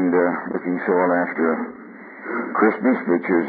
and looking so well after Christmas, which is,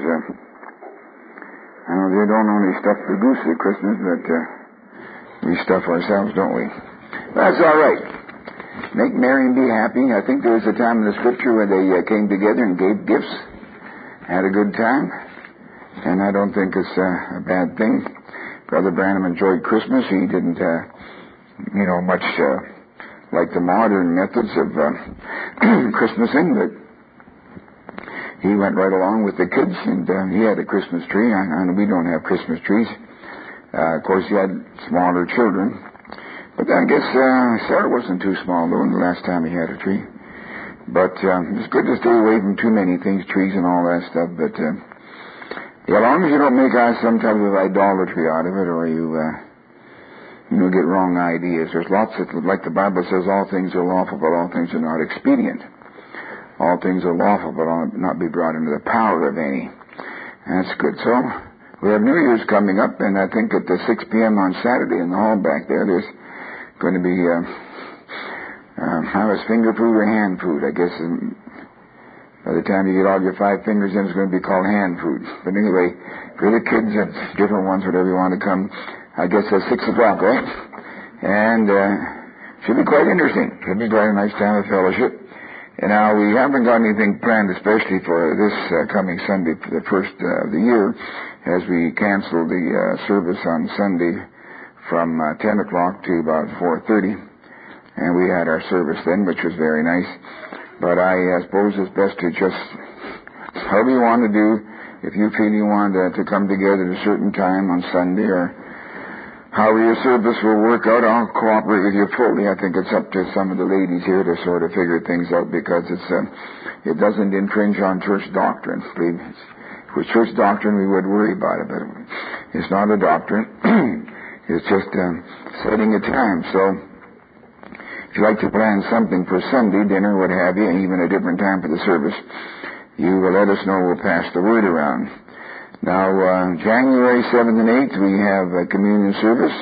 I know they don't only stuff the goose at Christmas, but we stuff ourselves, don't we? That's all right. Make merry and be happy. I think there was a time in the Scripture where they came together and gave gifts, had a good time, and I don't think it's a bad thing. Brother Branham enjoyed Christmas. He didn't, much like the modern methods of Christmasing, but he went right along with the kids, and he had a Christmas tree. I know we don't have Christmas trees. Of course, he had smaller children. But I guess Sarah wasn't too small, though, the last time he had a tree. But it's good to stay away from too many things, trees and all that stuff. But as long as you don't make some type of idolatry out of it, or you get wrong ideas. There's lots of, like the Bible says, all things are lawful, but all things are not expedient. All things are lawful, but will not be brought into the power of any. That's good. So we have New Year's coming up, and I think at the 6 p.m. on Saturday in the hall back there's going to be finger food or hand food. I guess by the time you get all your 5 fingers in, it's going to be called hand food. But anyway, for the kids, it's different ones, whatever you want to come. I guess at 6 o'clock, right? And should be quite interesting. Should be quite a nice time of fellowship. And now we haven't got anything planned, especially for this coming Sunday, for the first of the year, as we cancel the service on Sunday from 10 o'clock to about 4:30. And we had our service then, which was very nice. But I suppose it's best to just, however you want to do, if you feel you want to come together at a certain time on Sunday, or however your service will work out, I'll cooperate with you fully. I think it's up to some of the ladies here to sort of figure things out, because it doesn't infringe on church doctrine. If it was church doctrine, we would worry about it, but it's not a doctrine. It's just setting a time. So if you'd like to plan something for Sunday, dinner, what have you, and even a different time for the service, you will let us know. We'll pass the word around. Now, January 7th and 8th, we have a communion service.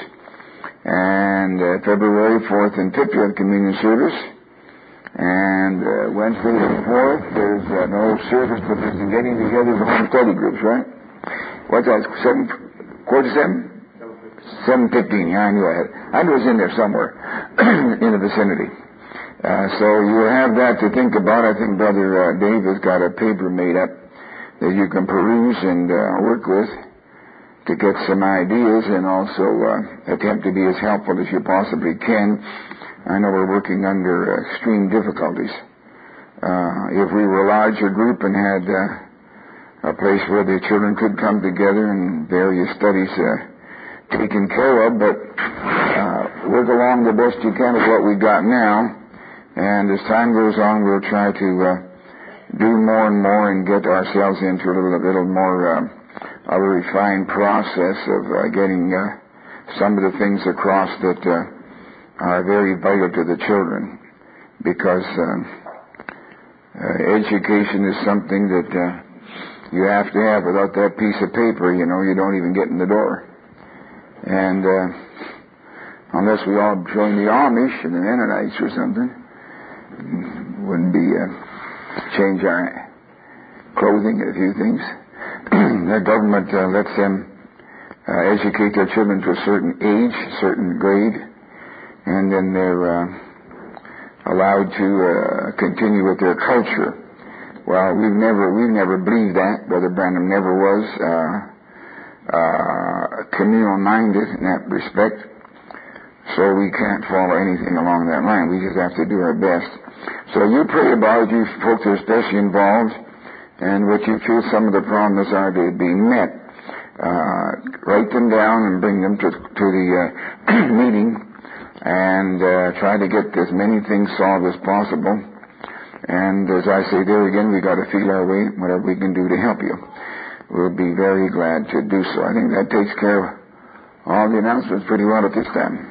And February 4th and 5th, we have communion service. And Wednesday the 4th, there's no service, but there's a getting together of home study groups, right? What's that, 7:15? 7:15, yeah, I knew I knew it was in there somewhere in the vicinity. So you'll have that to think about. I think Brother Dave has got a paper made up that you can peruse and work with to get some ideas, and also attempt to be as helpful as you possibly can. I know we're working under extreme difficulties. If we were a larger group and had a place where the children could come together and various studies taken care of, but work along the best you can with what we've got now. And as time goes on, we'll try to do more and more and get ourselves into a little more of a refined process of getting some of the things across that are very vital to the children, because education is something that you have to have. Without that piece of paper, you don't even get in the door. And unless we all join the Amish and the Mennonites or something, wouldn't be change our clothing and a few things. The government lets them educate their children to a certain age, certain grade, and then they're allowed to continue with their culture. Well, we've never believed that. Brother Branham never was communal-minded in that respect, so we can't follow anything along that line. We just have to do our best. So you pray about it, you folks are especially involved, and what you feel some of the problems are to be met. Write them down and bring them to the meeting, and try to get as many things solved as possible. And as I say there again, we've got to feel our way, whatever we can do to help you. We'll be very glad to do so. I think that takes care of all the announcements pretty well at this time.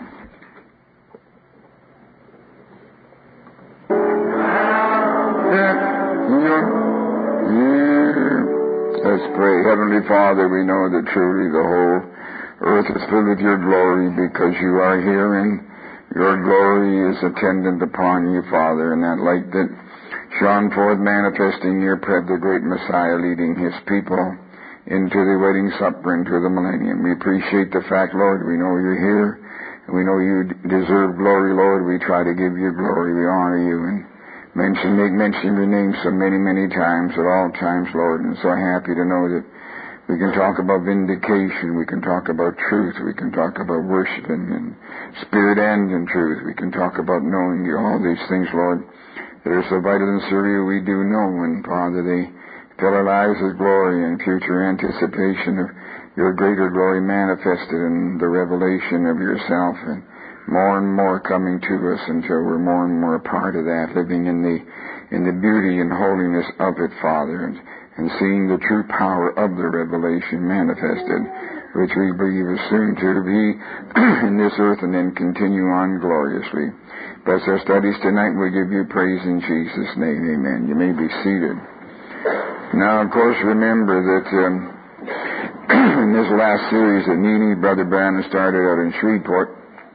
Let's pray. Heavenly Father, we know that truly the whole earth is filled with your glory, because you are here, and your glory is attendant upon you, Father, and that light that shone forth, manifesting the great Messiah, leading his people into the wedding supper, into the millennium. We appreciate the fact, Lord, we know you're here, and we know you deserve glory, Lord. We try to give you glory. We honor you and make mention of your name so many, many times, at all times, Lord. And so happy to know that we can talk about vindication, we can talk about truth, we can talk about worshiping in spirit and in truth. We can talk about knowing you, all these things, Lord, that are so vital and so real. We do know, and Father, they fill our lives with glory and future anticipation of your greater glory manifested in the revelation of yourself, and more coming to us until we're more and more a part of that, living in the beauty and holiness of it, Father, and seeing the true power of the revelation manifested, which we believe is soon to be in this earth and then continue on gloriously. Bless our studies tonight. We give you praise in Jesus' name. Amen. You may be seated. Now, of course, remember that in this last series at Nini, Brother Branham started out in Shreveport,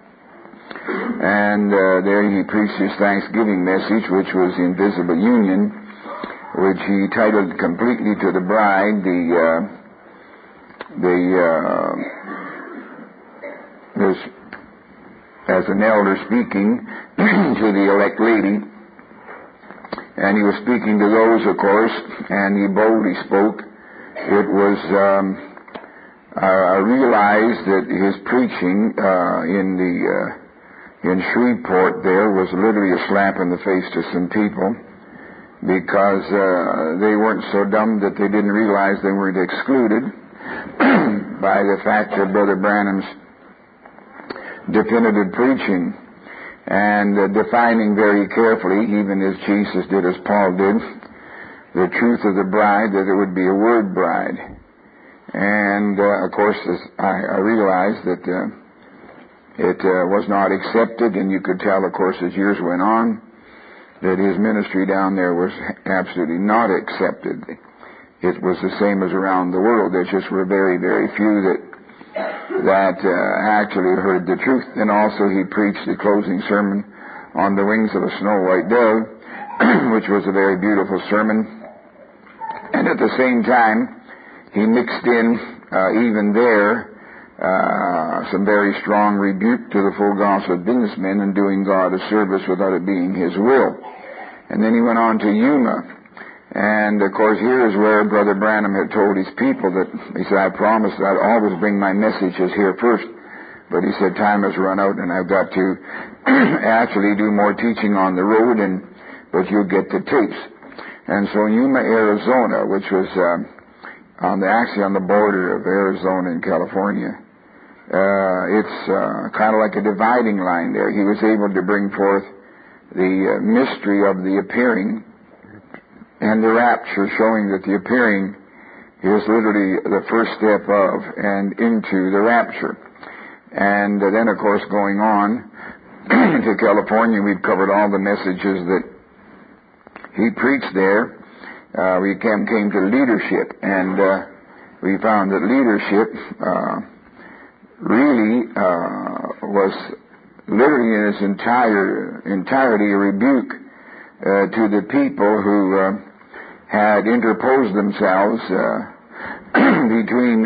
and there he preached his Thanksgiving message, which was the Invisible Union, which he titled completely to the bride, as an elder speaking to the elect lady. And he was speaking to those, of course, and he boldly spoke. It was, I realized that his preaching in Shreveport there was literally a slap in the face to some people, because they weren't so dumb that they didn't realize they weren't excluded by the fact of Brother Branham's definitive preaching, and defining very carefully, even as Jesus did, as Paul did, the truth of the bride, that it would be a word bride. And, of course, I realized that it was not accepted, and you could tell, of course, as years went on, that his ministry down there was absolutely not accepted. It was the same as around the world. There just were very, very few that actually heard the truth. And also he preached the closing sermon on the wings of a snow white dove, which was a very beautiful sermon. And at the same time, he mixed in, even there, some very strong rebuke to the full gospel of businessmen and doing God a service without it being his will. And then he went on to Yuma. And, of course, here is where Brother Branham had told his people that, he said, I promised that I'd always bring my messages here first. But he said, time has run out and I've got to actually do more teaching on the road, but you'll get the tapes. And so Yuma, Arizona, which was actually on the border of Arizona and California, it's kind of like a dividing line there. He was able to bring forth the mystery of the appearing and the rapture, showing that the appearing is literally the first step of and into the rapture. And then, of course, going on to California, we've covered all the messages that he preached there. We came to leadership, and we found that leadership really was literally in its entirety a rebuke to the people who had interposed themselves between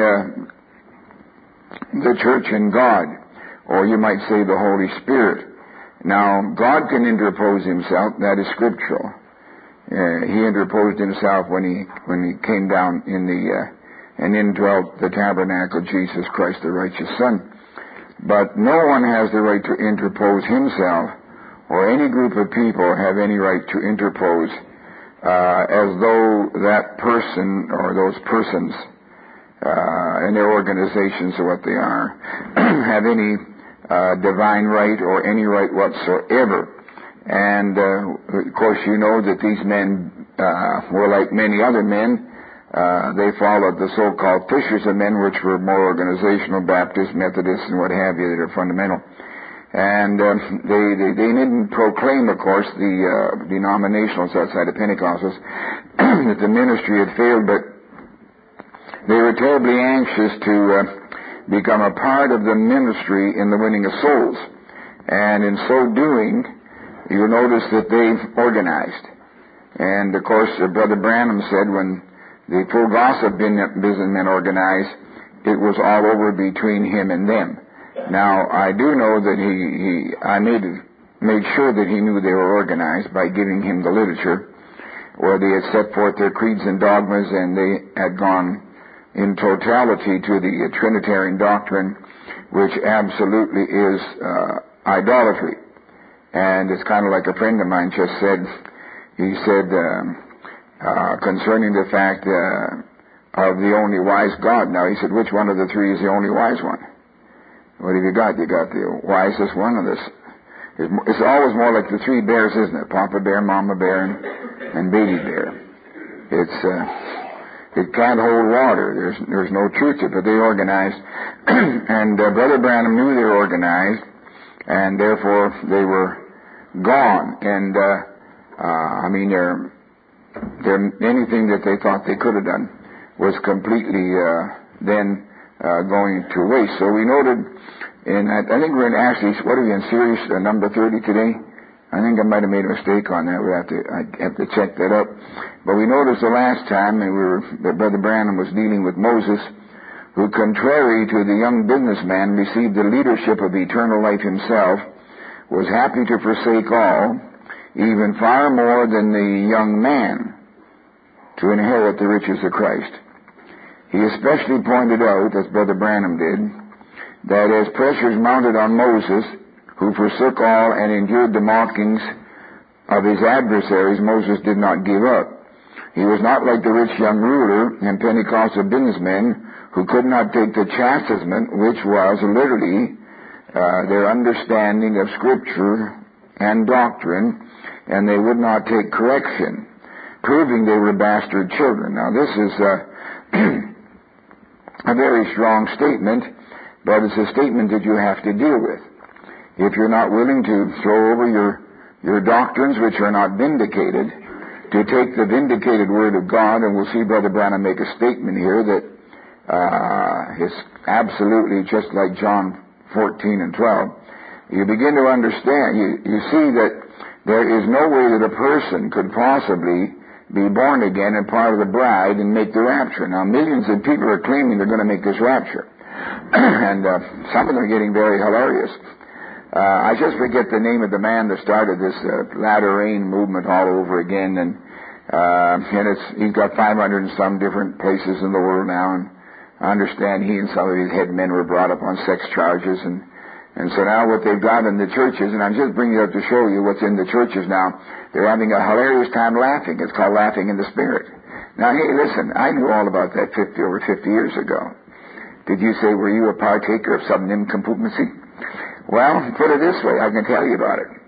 the church and God, or you might say the Holy Spirit. Now, God can interpose himself, that is scriptural. He interposed himself when he came down and indwelt the tabernacle, Jesus Christ, the righteous Son. But no one has the right to interpose himself, or any group of people have any right to interpose as though that person or those persons and their organizations or what they are have any divine right or any right whatsoever. And of course you know that these men were like many other men. They followed the so-called fishers of men, which were more organizational, Baptists, Methodists, and what have you, that are fundamental. And they didn't proclaim, of course, the denominationals outside of Pentecostals that the ministry had failed, but they were terribly anxious to become a part of the ministry in the winning of souls. And in so doing, you'll notice that they've organized. And, of course, Brother Branham said when the Full Gospel businessmen organized, it was all over between him and them. Now, I do know that I made sure that he knew they were organized by giving him the literature where they had set forth their creeds and dogmas, and they had gone in totality to the Trinitarian doctrine, which absolutely is idolatry. And it's kind of like a friend of mine just said. He said concerning the fact of the only wise God. Now, he said, which one of the three is the only wise one? What have you got? You got the wisest one of this. It's always more like the three bears, isn't it? Papa bear, mama bear, and baby bear. It can't hold water. There's no truth to it, but they organized. And Brother Branham knew they were organized, and therefore they were gone. And anything that they thought they could have done was completely then going to waste. So we noted I think we're in Ashley's, what are we in, series number 30 today? I think I might have made a mistake on that. I have to check that up. But we noticed the last time that Brother Branham was dealing with Moses, who, contrary to the young businessman, received the leadership of eternal life himself, was happy to forsake all, even far more than the young man, to inherit the riches of Christ. He especially pointed out, as Brother Branham did, that as pressures mounted on Moses, who forsook all and endured the mockings of his adversaries, Moses did not give up. He was not like the rich young ruler and Pentecostal businessmen who could not take the chastisement, which was literally their understanding of Scripture and doctrine, and they would not take correction, proving they were bastard children. Now, this is a very strong statement, but it's a statement that you have to deal with. If you're not willing to throw over your doctrines, which are not vindicated, to take the vindicated Word of God, and we'll see Brother Branham make a statement here that is absolutely just like John 14 and 12, you begin to understand, you see that there is no way that a person could possibly be born again and part of the bride and make the rapture. Now, millions of people are claiming they're going to make this rapture. And some of them are getting very hilarious. I just forget the name of the man that started this latter rain movement all over again, and he's got 500 and some different places in the world now, and I understand he and some of his head men were brought up on sex charges, and so now what they've got in the churches, and I'm just bringing it up to show you what's in the churches now, they're having a hilarious time laughing. It's called laughing in the spirit. Now, hey, listen, I knew all about that over 50 years ago. Did you say, were you a partaker of some nincompoopmacy? Well, put it this way, I can tell you about it.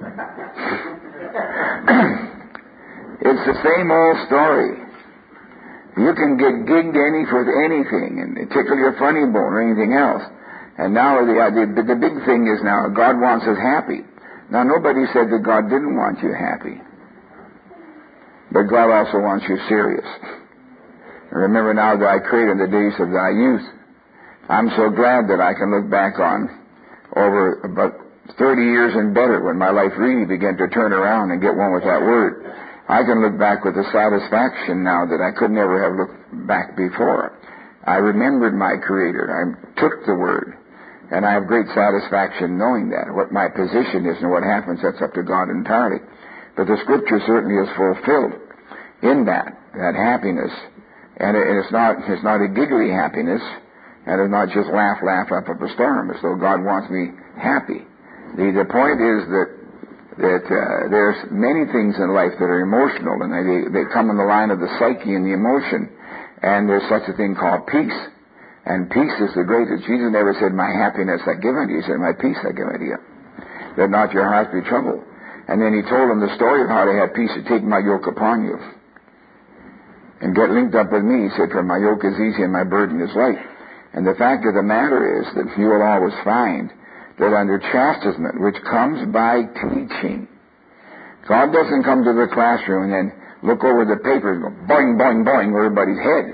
It's the same old story. You can get gigged with anything and tickle your funny bone or anything else. And now the big thing is now God wants us happy. Now, nobody said that God didn't want you happy. But God also wants you serious. Remember now that I created the days of thy youth. I'm so glad that I can look back on over about 30 years and better when my life really began to turn around and get one with that Word. I can look back with a satisfaction now that I could never have looked back before. I remembered my Creator. I took the Word. And I have great satisfaction knowing that. What my position is and what happens, that's up to God entirely. But the Scripture certainly is fulfilled in that happiness. And it's not a giggly happiness. And it's not just laugh up a storm, as though God wants me happy. The point is that there's many things in life that are emotional, and they come in the line of the psyche and the emotion. And there's such a thing called peace. And peace is the greatest. Jesus never said, my happiness I give unto you. He said, my peace I give unto you. Let not your heart be troubled. And then he told them the story of how to have peace, to take my yoke upon you. And get linked up with me. He said, for my yoke is easy and my burden is light. And the fact of the matter is that you will always find that under chastisement, which comes by teaching, God doesn't come to the classroom and then look over the papers and go boing, boing, boing over everybody's head.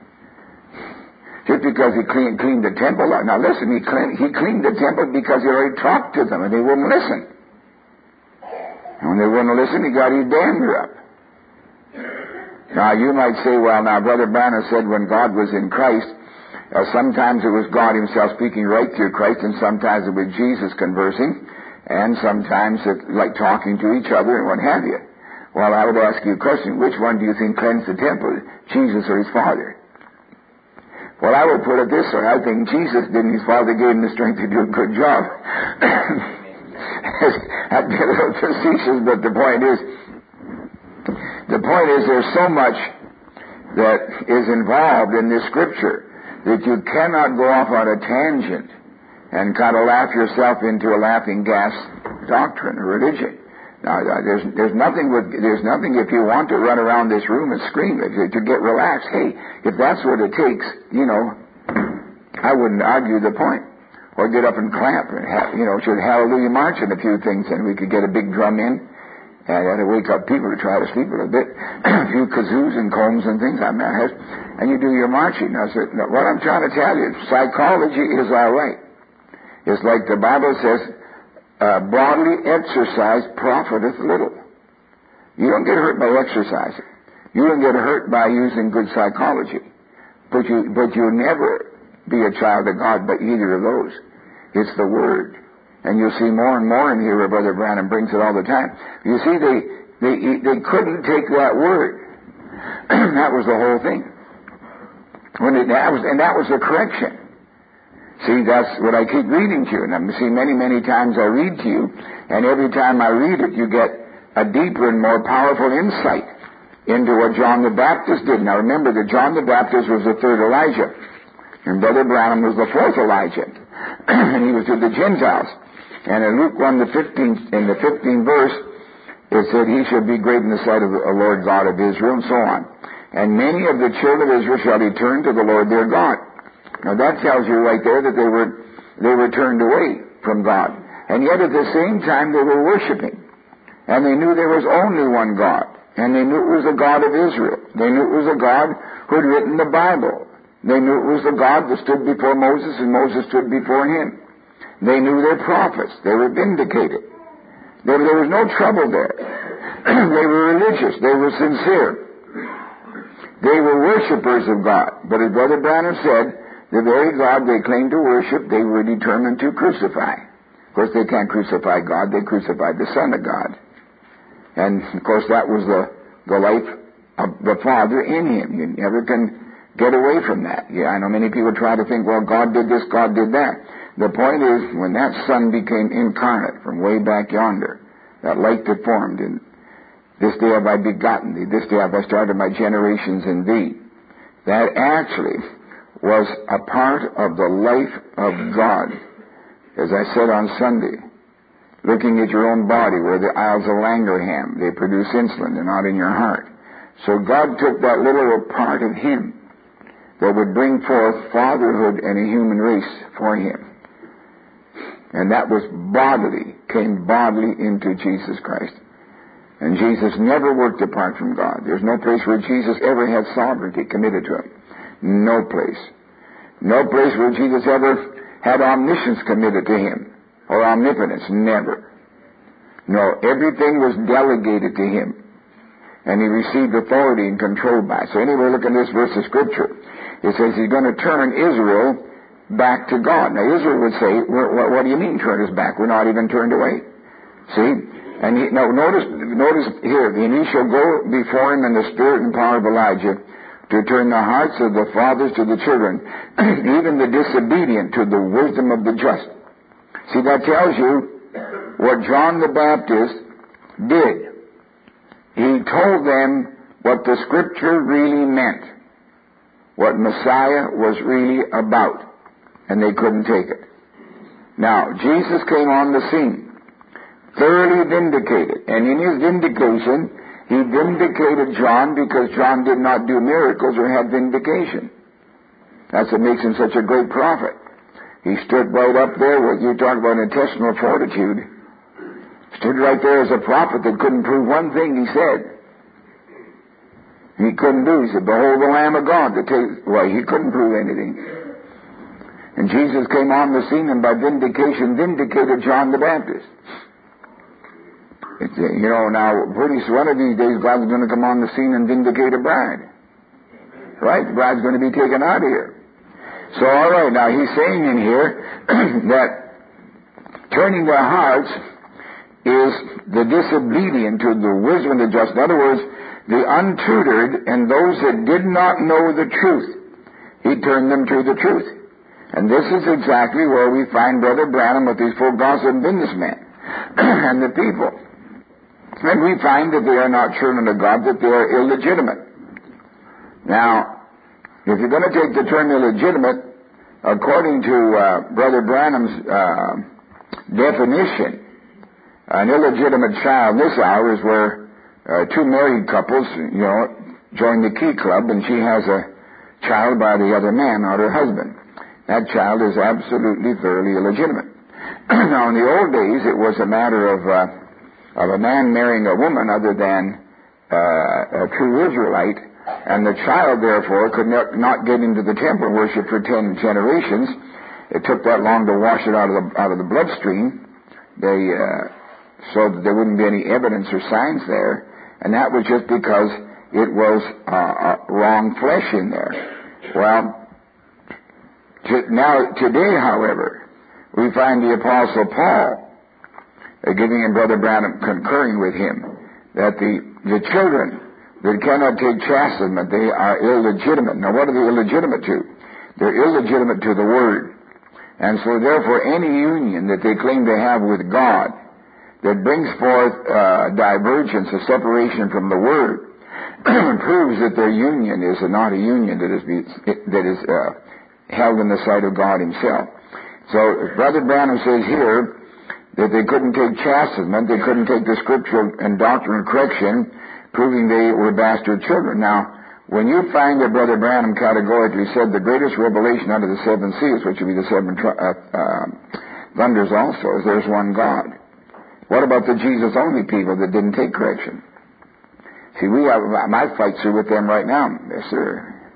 Just because he cleaned the temple. Now listen, he cleaned the temple because he already talked to them and they wouldn't listen. And when they wouldn't listen, he got his dander up. Now, you might say, well, now, Brother Branham said when God was in Christ, sometimes it was God himself speaking right through Christ, and sometimes it was Jesus conversing, and sometimes it like talking to each other and what have you. Well, I would ask you a question. Which one do you think cleansed the temple, Jesus or his Father? Well, I would put it this way. I think Jesus did, and his Father gave him the strength to do a good job. I'd be a little facetious, but the point is there's so much that is involved in this Scripture that you cannot go off on a tangent and kind of laugh yourself into a laughing gas doctrine or religion. Now, there's nothing if you want to run around this room and scream to get relaxed. Hey, if that's what it takes, I wouldn't argue the point. Or get up and clap and should hallelujah march in a few things, and we could get a big drum in and that'll wake up people to try to sleep a little bit. A few kazoos and combs and things. And you do your marching. Now, what I'm trying to tell you, psychology is all right. It's like the Bible says, bodily exercise profiteth little. You don't get hurt by exercising. You don't get hurt by using good psychology. But you'll never be a child of God by either of those. It's the Word. And you'll see more and more in here where Brother Branham brings it all the time. You see, they couldn't take that Word. That was the whole thing. That was the correction. See, that's what I keep reading to you. And see, many times I read to you, and every time I read it, you get a deeper and more powerful insight into what John the Baptist did. Now remember that John the Baptist was the third Elijah, and Brother Branham was the fourth Elijah, and he was to the Gentiles. And in Luke 1, in the 15th verse, it said, he shall be great in the sight of the Lord God of Israel, and so on. And many of the children of Israel shall return to the Lord their God. Now that tells you right there that they were turned away from God. And yet at the same time they were worshiping. And they knew there was only one God. And they knew it was the God of Israel. They knew it was the God who had written the Bible. They knew it was the God that stood before Moses, and Moses stood before him. They knew their prophets. They were vindicated. There was no trouble there. They were religious. They were sincere. They were worshipers of God. But as Brother Branham said, the very God they claimed to worship, they were determined to crucify. Of course, they can't crucify God. They crucified the Son of God. And, of course, that was the life of the Father in him. You never can get away from that. Yeah, I know many people try to think, well, God did this, God did that. The point is, when that Son became incarnate from way back yonder, that light that formed, and this day have I begotten thee, this day have I started my generations in thee, that actually was a part of the life of God. As I said on Sunday, looking at your own body, where the isles of Langerham, they produce insulin, they're not in your heart. So God took that little part of him that would bring forth fatherhood and a human race for him. And that was came bodily into Jesus Christ. And Jesus never worked apart from God. There's no place where Jesus ever had sovereignty committed to him. No place. No place where Jesus ever had omniscience committed to him, or omnipotence. Never. No, everything was delegated to him. And he received authority and control by it. So anyway, look at this verse of Scripture. It says he's going to turn Israel back to God. Now Israel would say, what do you mean turn us back? We're not even turned away. See? And notice here, and he shall go before him in the spirit and power of Elijah to turn the hearts of the fathers to the children, even the disobedient to the wisdom of the just. See, that tells you what John the Baptist did. He told them what the Scripture really meant, what Messiah was really about, and they couldn't take it. Now, Jesus came on the scene, thoroughly vindicated, and in his vindication, he vindicated John because John did not do miracles or have vindication. That's what makes him such a great prophet. He stood right up there with, you talk about intestinal fortitude, stood right there as a prophet that couldn't prove one thing he said. He couldn't do. He said, behold the Lamb of God. He couldn't prove anything. And Jesus came on the scene and by vindication vindicated John the Baptist. Now, pretty soon, one of these days, God's going to come on the scene and vindicate a bride. Right? The bride's going to be taken out of here. So, all right, now he's saying in here that turning their hearts is the disobedient to the wisdom of the just. In other words, the untutored and those that did not know the truth. He turned them to the truth. And this is exactly where we find Brother Branham with these full gossip businessmen and the people. And we find that they are not children of God, that they are illegitimate. Now, if you're going to take the term illegitimate, according to Brother Branham's definition, an illegitimate child in this hour is where two married couples, join the Key Club, and she has a child by the other man, not her husband. That child is absolutely, thoroughly illegitimate. Now, in the old days, it was a matter of a man marrying a woman other than a true Israelite, and the child, therefore, could not get into the temple worship for 10 generations. It took that long to wash it out of the bloodstream, so that there wouldn't be any evidence or signs there, and that was just because it was wrong flesh in there. Well, today, however, we find the Apostle Paul giving him, Brother Branham concurring with him, that the children that cannot take chastisement, they are illegitimate. Now, what are they illegitimate to? They're illegitimate to the Word. And so, therefore, any union that they claim to have with God that brings forth divergence, a separation from the Word, proves that their union is not a union that is held in the sight of God Himself. So, Brother Branham says here that they couldn't take chastisement, they couldn't take the scriptural and doctrinal correction, proving they were bastard children. Now, when you find that Brother Branham categorically said the greatest revelation under the 7 seals, which would be the 7 thunders also, is there's one God. What about the Jesus-only people that didn't take correction? See, my fights are with them right now, yes, sir.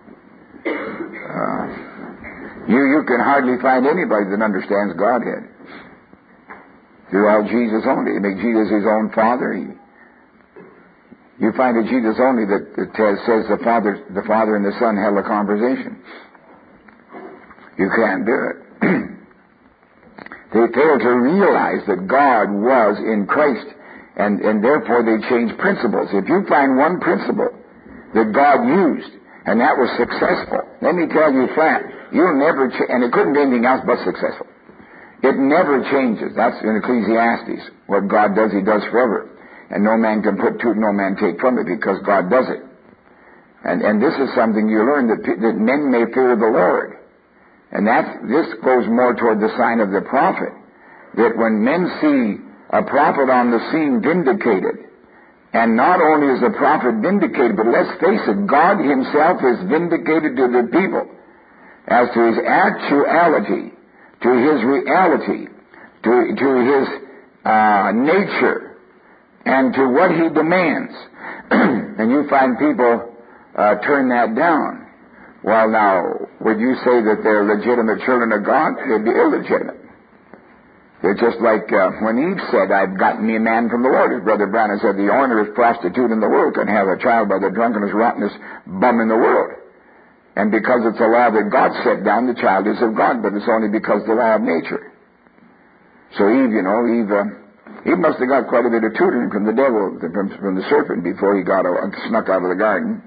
You can hardly find anybody that understands Godhead. They're all Jesus only. They make Jesus His own Father. You find a Jesus only that says the Father and the Son held a conversation. You can't do it. They fail to realize that God was in Christ, and therefore they change principles. If you find one principle that God used, and that was successful, let me tell you flat, you'll never and it couldn't be anything else but successful. It never changes. That's in Ecclesiastes. What God does, He does forever. And no man can put to it, no man take from it, because God does it. And this is something you learn, that men may fear the Lord. And this goes more toward the sign of the prophet. That when men see a prophet on the scene vindicated, and not only is the prophet vindicated, but let's face it, God Himself is vindicated to the people as to His actuality, to His reality, to His nature, and to what He demands. And you find people turn that down. Well, now, would you say that they're legitimate children of God? They'd be illegitimate. They're just like when Eve said, I've gotten me a man from the Lord. As Brother Branham said, the ornerest prostitute in the world can have a child by the drunkenest, rottenest bum in the world. And because it's a law that God set down, the child is of God, but it's only because the law of nature. So Eve, Eve must have got quite a bit of tutoring from the devil, from the serpent, before he snuck out of the garden.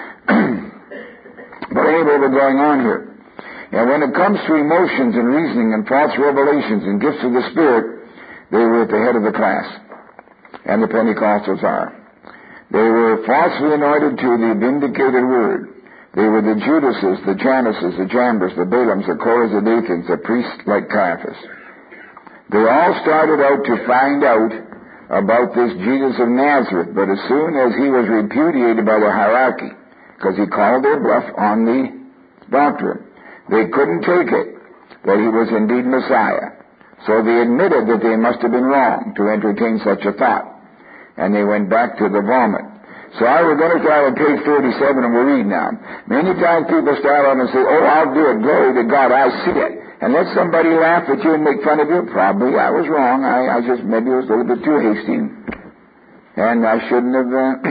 But anyway, we're going on here. And when it comes to emotions and reasoning and false revelations and gifts of the Spirit, they were at the head of the class. And the Pentecostals are. They were falsely anointed to the vindicated word. They were the Judases, the Janneses, the Jambres, the Balaams, the Korahs, the Dathans, the priests like Caiaphas. They all started out to find out about this Jesus of Nazareth, but as soon as he was repudiated by the hierarchy, because he called their bluff on the doctrine, they couldn't take it that he was indeed Messiah. So they admitted that they must have been wrong to entertain such a thought. And they went back to the vomit. So we're going to start on page 37 and we'll read now. Many times people start on and say, oh, I'll do it. Glory to God, I see it. And let somebody laugh at you and make fun of you. Probably I was wrong. I just maybe was a little bit too hasty. And I shouldn't have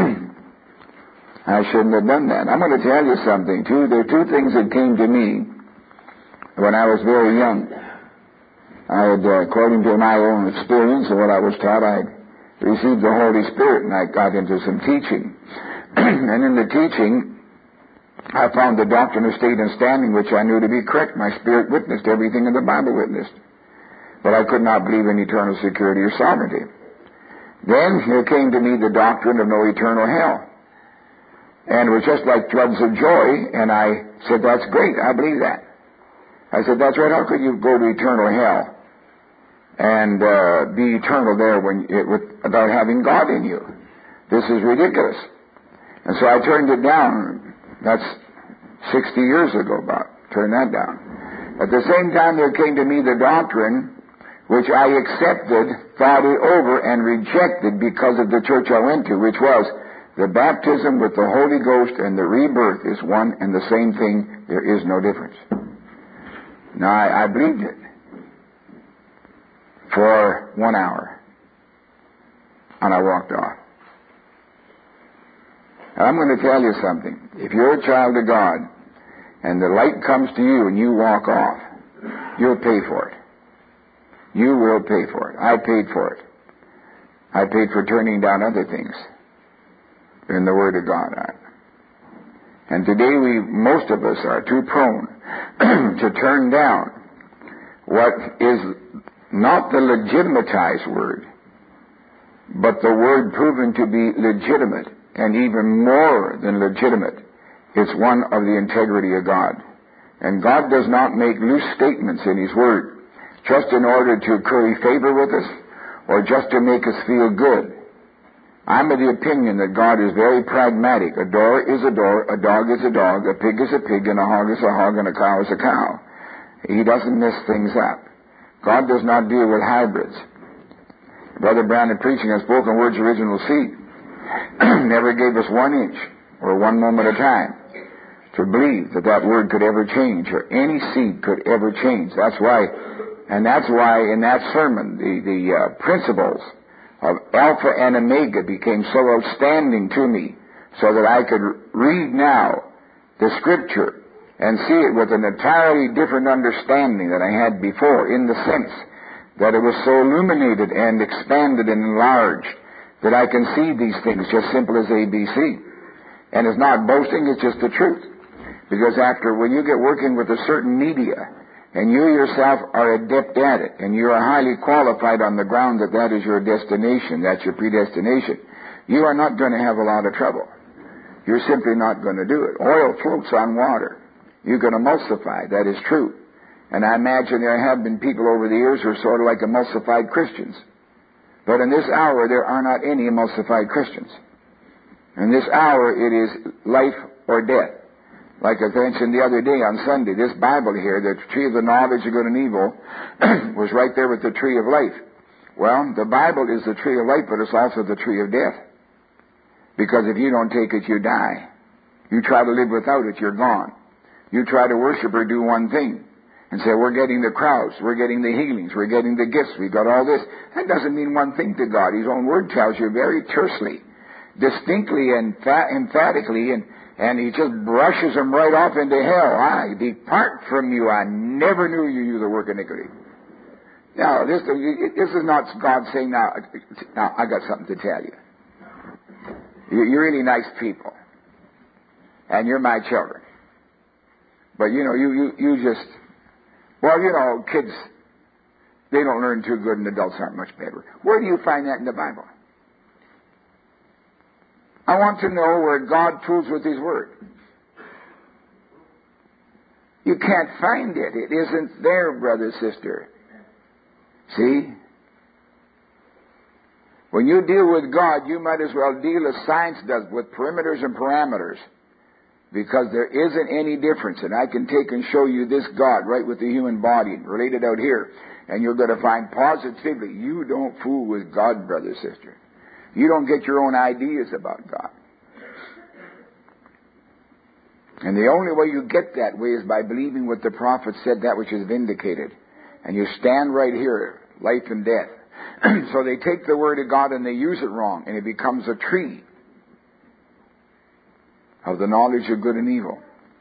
done that. I'm going to tell you something, too. There are two things that came to me when I was very young. I had, according to my own experience and what I was taught, I received the Holy Spirit, and I got into some teaching. And in the teaching, I found the doctrine of state and standing, which I knew to be correct. My spirit witnessed everything in the Bible witnessed. But I could not believe in eternal security or sovereignty. Then there came to me the doctrine of no eternal hell. And it was just like floods of joy, and I said, that's great, I believe that. I said, that's right, how could you go to eternal hell and be eternal there without having God in you? This is ridiculous. And so I turned it down. That's 60 years ago about. Turned that down. At the same time, there came to me the doctrine which I accepted, thought it over, and rejected because of the church I went to, which was the baptism with the Holy Ghost and the rebirth is one and the same thing. There is no difference. Now, I believed it for 1 hour, and I walked off. And I'm going to tell you something. If you're a child of God, and the light comes to you and you walk off, you'll pay for it. You will pay for it. I paid for it. I paid for turning down other things in the Word of God. And today most of us are too prone to turn down what is not the legitimatized Word, but the Word proven to be legitimate, and even more than legitimate. It's one of the integrity of God. And God does not make loose statements in His Word just in order to curry favor with us or just to make us feel good. I'm of the opinion that God is very pragmatic. A door is a door, a dog is a dog, a pig is a pig, and a hog is a hog, and a cow is a cow. He doesn't mess things up. God does not deal with hybrids. Brother Brown, in preaching, has spoken words original seed. Never gave us 1 inch or 1 moment of time to believe that word could ever change, or any seed could ever change. That's why in that sermon, the principles of Alpha and Omega became so outstanding to me, so that I could read now the Scripture and see it with an entirely different understanding than I had before, in the sense that it was so illuminated and expanded and enlarged that I can see these things just simple as ABC. And it's not boasting, it's just the truth. Because when you get working with a certain media, and you yourself are adept at it, and you are highly qualified on the ground that is your destination, that's your predestination, you are not going to have a lot of trouble. You're simply not going to do it. Oil floats on water. You can emulsify, that is true. And I imagine there have been people over the years who are sort of like emulsified Christians. But in this hour, there are not any emulsified Christians. In this hour, it is life or death. Like I mentioned the other day on Sunday, this Bible here, the tree of the knowledge of good and evil, was right there with the tree of life. Well, the Bible is the tree of life, but it's also the tree of death. Because if you don't take it, you die. You try to live without it, you're gone. You try to worship or do one thing and say, we're getting the crowds, we're getting the healings, we're getting the gifts, we got all this. That doesn't mean one thing to God. His own Word tells you very tersely, distinctly and emphatically, and He just brushes them right off into hell. I depart from you. I never knew you, you the work of iniquity. Now, this is not God saying, now, I got something to tell you. You're really nice people. And you're my children. But, you just, kids, they don't learn too good and adults aren't much better. Where do you find that in the Bible? I want to know where God proves with His Word. You can't find it. It isn't there, brother, sister. See? When you deal with God, you might as well deal as science does, with perimeters and parameters. Because there isn't any difference. And I can take and show you this God right with the human body, related out here. And you're going to find positively, you don't fool with God, brother, sister. You don't get your own ideas about God. And the only way you get that way is by believing what the prophet said, that which is vindicated. And you stand right here, life and death. So they take the Word of God and they use it wrong, and it becomes a tree of the knowledge of good and evil.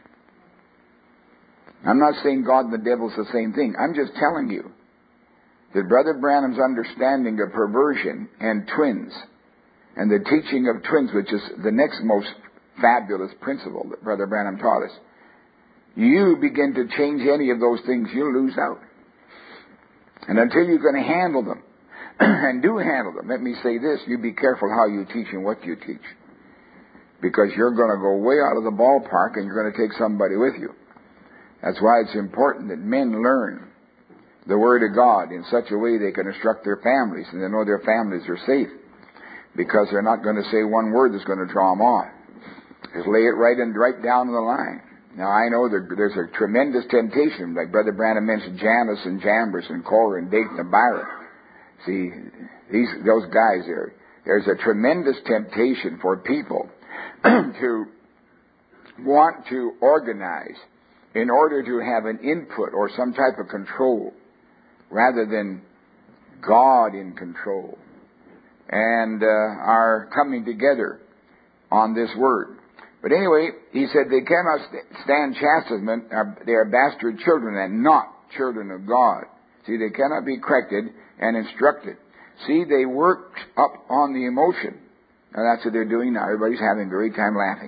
I'm not saying God and the devil's the same thing. I'm just telling you that Brother Branham's understanding of perversion and twins, and the teaching of twins, which is the next most fabulous principle that Brother Branham taught us, you begin to change any of those things, you'll lose out. And until you're going to handle them, and do handle them, let me say this, you be careful how you teach and what you teach. Because you're going to go way out of the ballpark and you're going to take somebody with you. That's why it's important that men learn the Word of God in such a way they can instruct their families and they know their families are safe. Because they're not going to say one word that's going to draw them off. Just lay it right down the line. Now I know there's a tremendous temptation, like Brother Branham mentioned, Janus and Jambres and Korah and Dayton and Byron. See, those guys there. There's a tremendous temptation for people to want to organize in order to have an input or some type of control rather than God in control, and are coming together on this word. But anyway, he said they cannot stand chastisement. They are bastard children and not children of God. See, they cannot be corrected and instructed. See, they work up on the emotion. And that's what they're doing now. Everybody's having a great time laughing.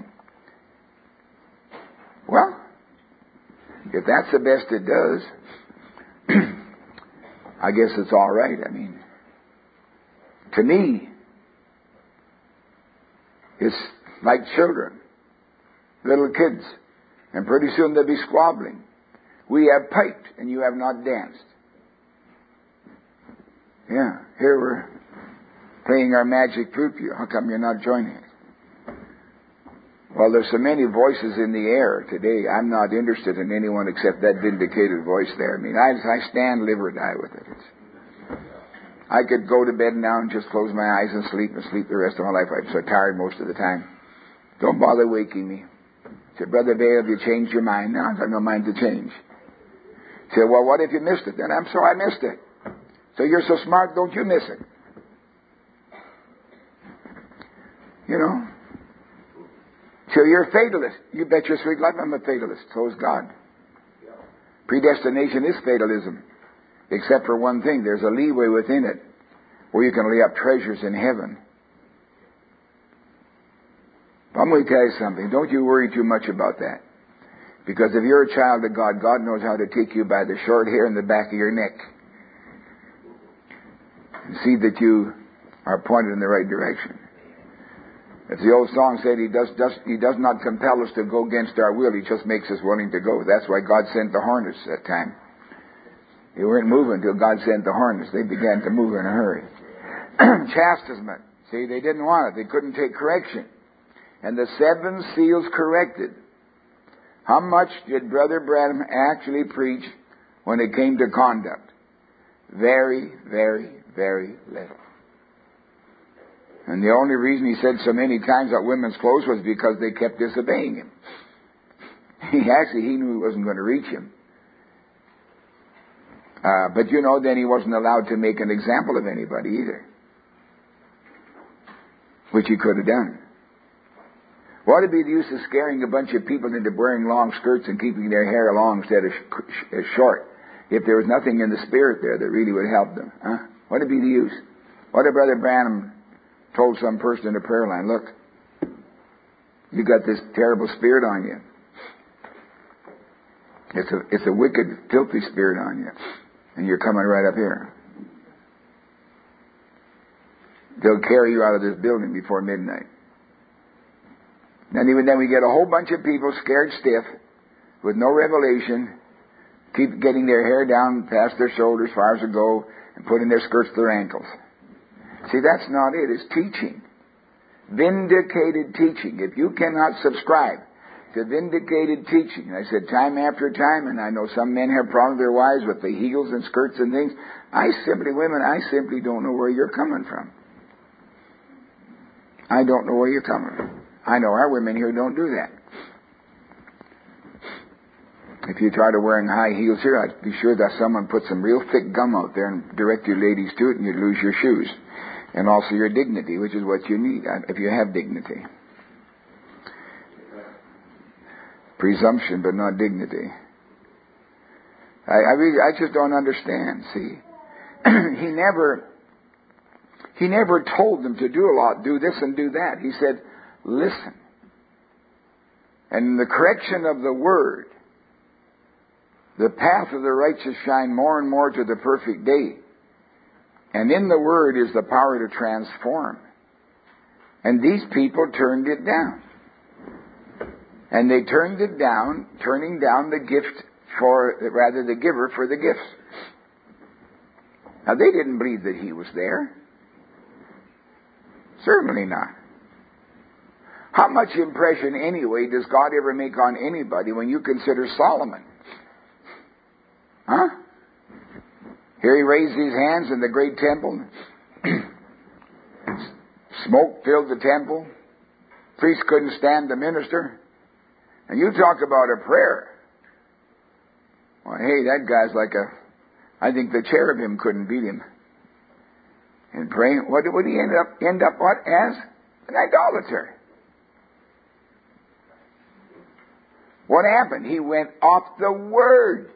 Well, if that's the best it does, I guess it's all right. I mean, to me, it's like children, little kids, and pretty soon they'll be squabbling. We have piped and you have not danced. Yeah, here we're playing our magic flute. How come you're not joining us? Well, there's so many voices in the air today. I'm not interested in anyone except that vindicated voice there. I mean, I stand, live or die with it. I could go to bed now and just close my eyes and sleep the rest of my life. I'm so tired most of the time. Don't bother waking me. Say, Brother Vale, have you changed your mind? No, I've got no mind to change. Say, well, what if you missed it? Then I'm sorry I missed it. So you're so smart, don't you miss it? You know? So you're a fatalist. You bet your sweet life I'm a fatalist. So is God. Predestination is fatalism. Except for one thing. There's a leeway within it where you can lay up treasures in heaven. I'm going to tell you something. Don't you worry too much about that. Because if you're a child of God, God knows how to take you by the short hair in the back of your neck and see that you are pointed in the right direction. If the old song said He does not compel us to go against our will, He just makes us willing to go. That's why God sent the hornets that time. They weren't moving until God sent the hornets. They began to move in a hurry. Chastisement. See, they didn't want it. They couldn't take correction. And the 7 seals corrected. How much did Brother Branham actually preach when it came to conduct? Very, very, very little. And the only reason he said so many times that women's clothes was because they kept disobeying him. He knew he wasn't going to reach him. But you know, then he wasn't allowed to make an example of anybody either. Which he could have done. What would be the use of scaring a bunch of people into wearing long skirts and keeping their hair long instead of short if there was nothing in the spirit there that really would help them? Huh? What would be the use? What if Brother Branham told some person in the prayer line, look, you got this terrible spirit on you. It's a wicked, filthy spirit on you. And you're coming right up here. They'll carry you out of this building before midnight. And even then we get a whole bunch of people scared stiff with no revelation, keep getting their hair down past their shoulders as far as it go and putting their skirts to their ankles. See, that's not it. It's teaching. Vindicated teaching. If you cannot subscribe to vindicated teaching, I said time after time, and I know some men have problems with their wives with the heels and skirts and things. I simply don't know where you're coming from. I don't know where you're coming from. I know our women here don't do that. If you try to wearing high heels here, I'd be sure that someone put some real thick gum out there and direct you ladies to it, and you'd lose your shoes. And also your dignity, which is what you need, if you have dignity. Presumption, but not dignity. I just don't understand, see. He never told them to do a lot, do this and do that. He said, listen. And the correction of the Word, the path of the righteous shine more and more to the perfect day. And in the Word is the power to transform. And these people turned it down. And they turned it down, turning down the gift the giver for the gifts. Now they didn't believe that he was there. Certainly not. How much impression anyway does God ever make on anybody when you consider Solomon? Huh? Here he raised his hands in the great temple. Smoke filled the temple. Priests couldn't stand to minister. And you talk about a prayer. Well, hey, that guy's like I think the cherubim couldn't beat him. And praying, what did he end up what? As an idolater. What happened? He went off the Word.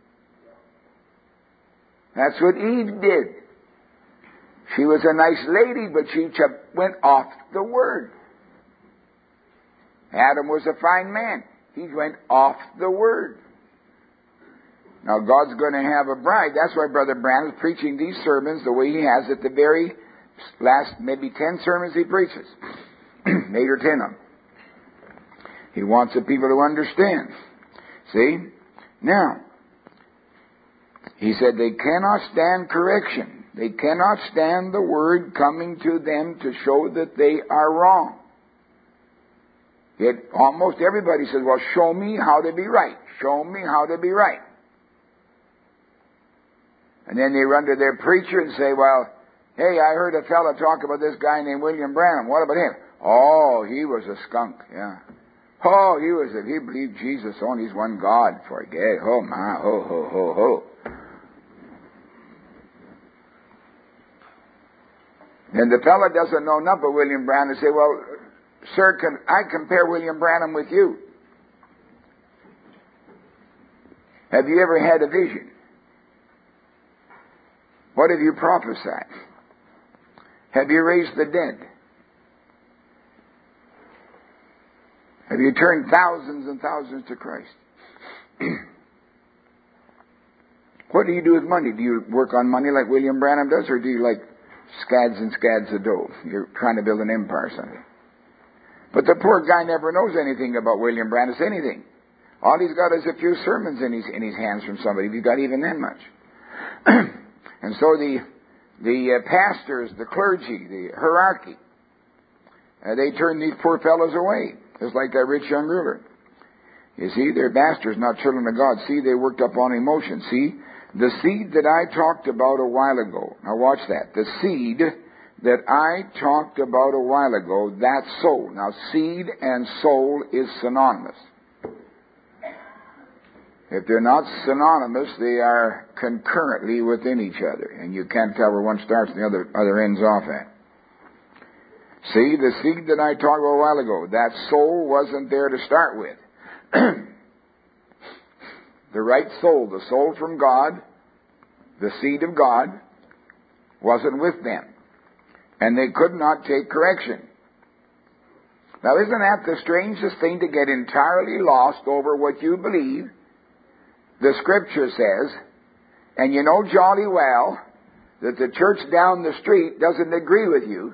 That's what Eve did. She was a nice lady, but she went off the Word. Adam was a fine man. He went off the Word. Now God's going to have a bride. That's why Brother Branham is preaching these sermons the way he has at the very last, maybe 10 sermons he preaches. 8 or 10 of them. He wants the people to understand. See? Now, he said they cannot stand correction. They cannot stand the Word coming to them to show that they are wrong. Yet almost everybody says, well, show me how to be right. Show me how to be right. And then they run to their preacher and say, well, hey, I heard a fellow talk about this guy named William Branham. What about him? Oh, he was a skunk, yeah. Oh, he believed Jesus only is one God. Forget, oh my, ho, ho, ho, ho. And the fellow doesn't know enough of William Branham to say, well, sir, can I compare William Branham with you? Have you ever had a vision? What have you prophesied? Have you raised the dead? Have you turned thousands and thousands to Christ? What do you do with money? Do you work on money like William Branham does, or do you like scads and scads of dough? You're trying to build an empire or something. But the poor guy never knows anything about William Branham, anything. All he's got is a few sermons in his hands from somebody. He's got even that much. And so the pastors, the clergy, the hierarchy, they turn these poor fellows away. Just like that rich young ruler. You see, they're bastards, not children of God. See, they worked up on emotion. See, the seed that I talked about a while ago. Now watch that. The seed that I talked about a while ago, that's soul. Now seed and soul is synonymous. If they're not synonymous, they are concurrently within each other. And you can't tell where one starts and the other ends off at. See, the seed that I talked about a while ago, that soul wasn't there to start with. The right soul, the soul from God, the seed of God, wasn't with them. And they could not take correction. Now, isn't that the strangest thing, to get entirely lost over what you believe? The Scripture says, and you know jolly well that the church down the street doesn't agree with you.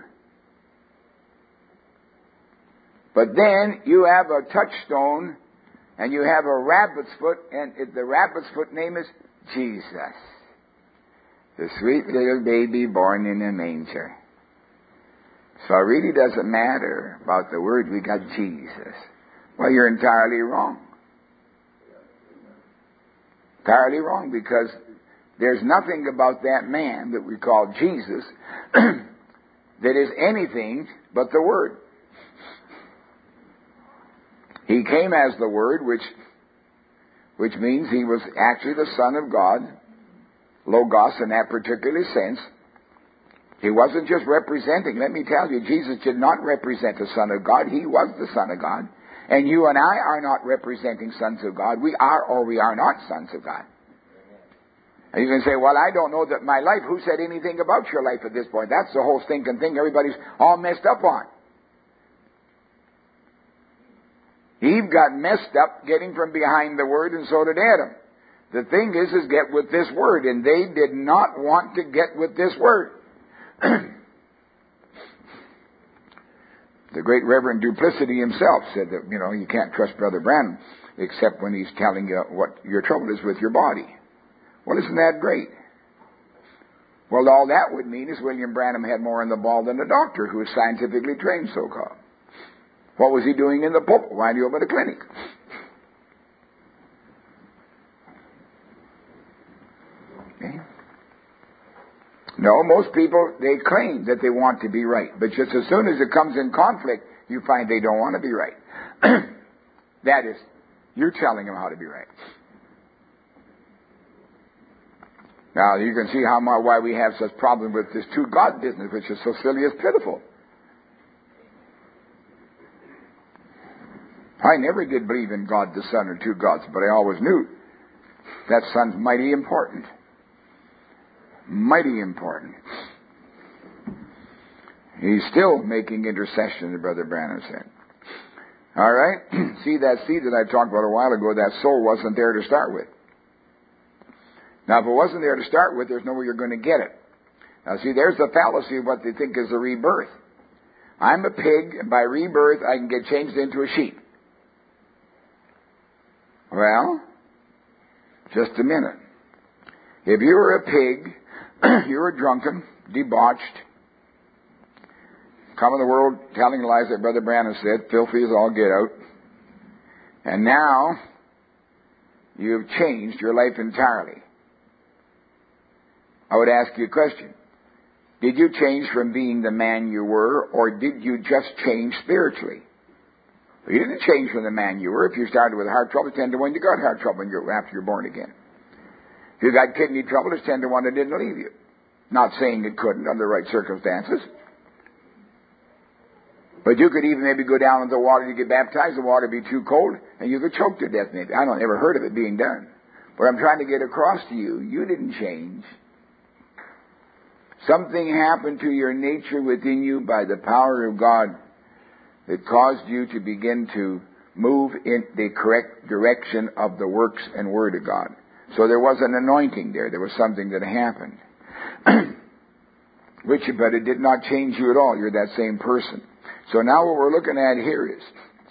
But then you have a touchstone and you have a rabbit's foot, and the rabbit's foot name is Jesus. The sweet little baby born in a manger. So it really doesn't matter about the word, we got Jesus. Well, you're entirely wrong. Entirely wrong, because there's nothing about that man that we call Jesus that is anything but the Word. He came as the Word, which which means he was actually the Son of God, Logos in that particular sense. He wasn't just representing. Let me tell you, Jesus did not represent the Son of God. He was the Son of God. And you and I are not representing sons of God. We are or we are not sons of God. And you can say, well, I don't know that my life. Who said anything about your life at this point? That's the whole stinking thing everybody's all messed up on. Eve got messed up getting from behind the Word, and so did Adam. The thing is get with this Word, and they did not want to get with this Word. The great Reverend Duplicity himself said that, you can't trust Brother Branham except when he's telling you what your trouble is with your body. Well, isn't that great? Well, all that would mean is William Branham had more in the ball than a doctor who was scientifically trained, so-called. What was he doing in the pulpit? Why did he open a clinic? Okay. No, most people, they claim that they want to be right. But just as soon as it comes in conflict, you find they don't want to be right. That is, you're telling them how to be right. Now, you can see why we have such problem with this two God business, which is so silly as pitiful. I never did believe in God the Son or two gods, but I always knew that Son's mighty important. Mighty important. He's still making intercession, as Brother Branham said. All right? See, that seed that I talked about a while ago, that soul wasn't there to start with. Now, if it wasn't there to start with, there's no way you're going to get it. Now, see, there's the fallacy of what they think is a rebirth. I'm a pig, and by rebirth, I can get changed into a sheep. Well, just a minute. If you were a pig, you were drunken, debauched, come in the world telling lies that Brother Branham said, filthy as all get out, and now you've changed your life entirely. I would ask you a question. Did you change from being the man you were, or did you just change spiritually? You didn't change from the man you were. If you started with heart trouble, 10 to 1 you got heart trouble after you're born again. If you got kidney trouble, it's 10 to 1 it didn't leave you. Not saying it couldn't under the right circumstances. But you could even maybe go down into the water, you get baptized, the water would be too cold, and you could choke to death maybe. I don't ever heard of it being done. But I'm trying to get across to you, you didn't change. Something happened to your nature within you by the power of God that caused you to begin to move in the correct direction of the works and Word of God. So there was an anointing there. There was something that happened. But it did not change you at all. You're that same person. So now what we're looking at here is,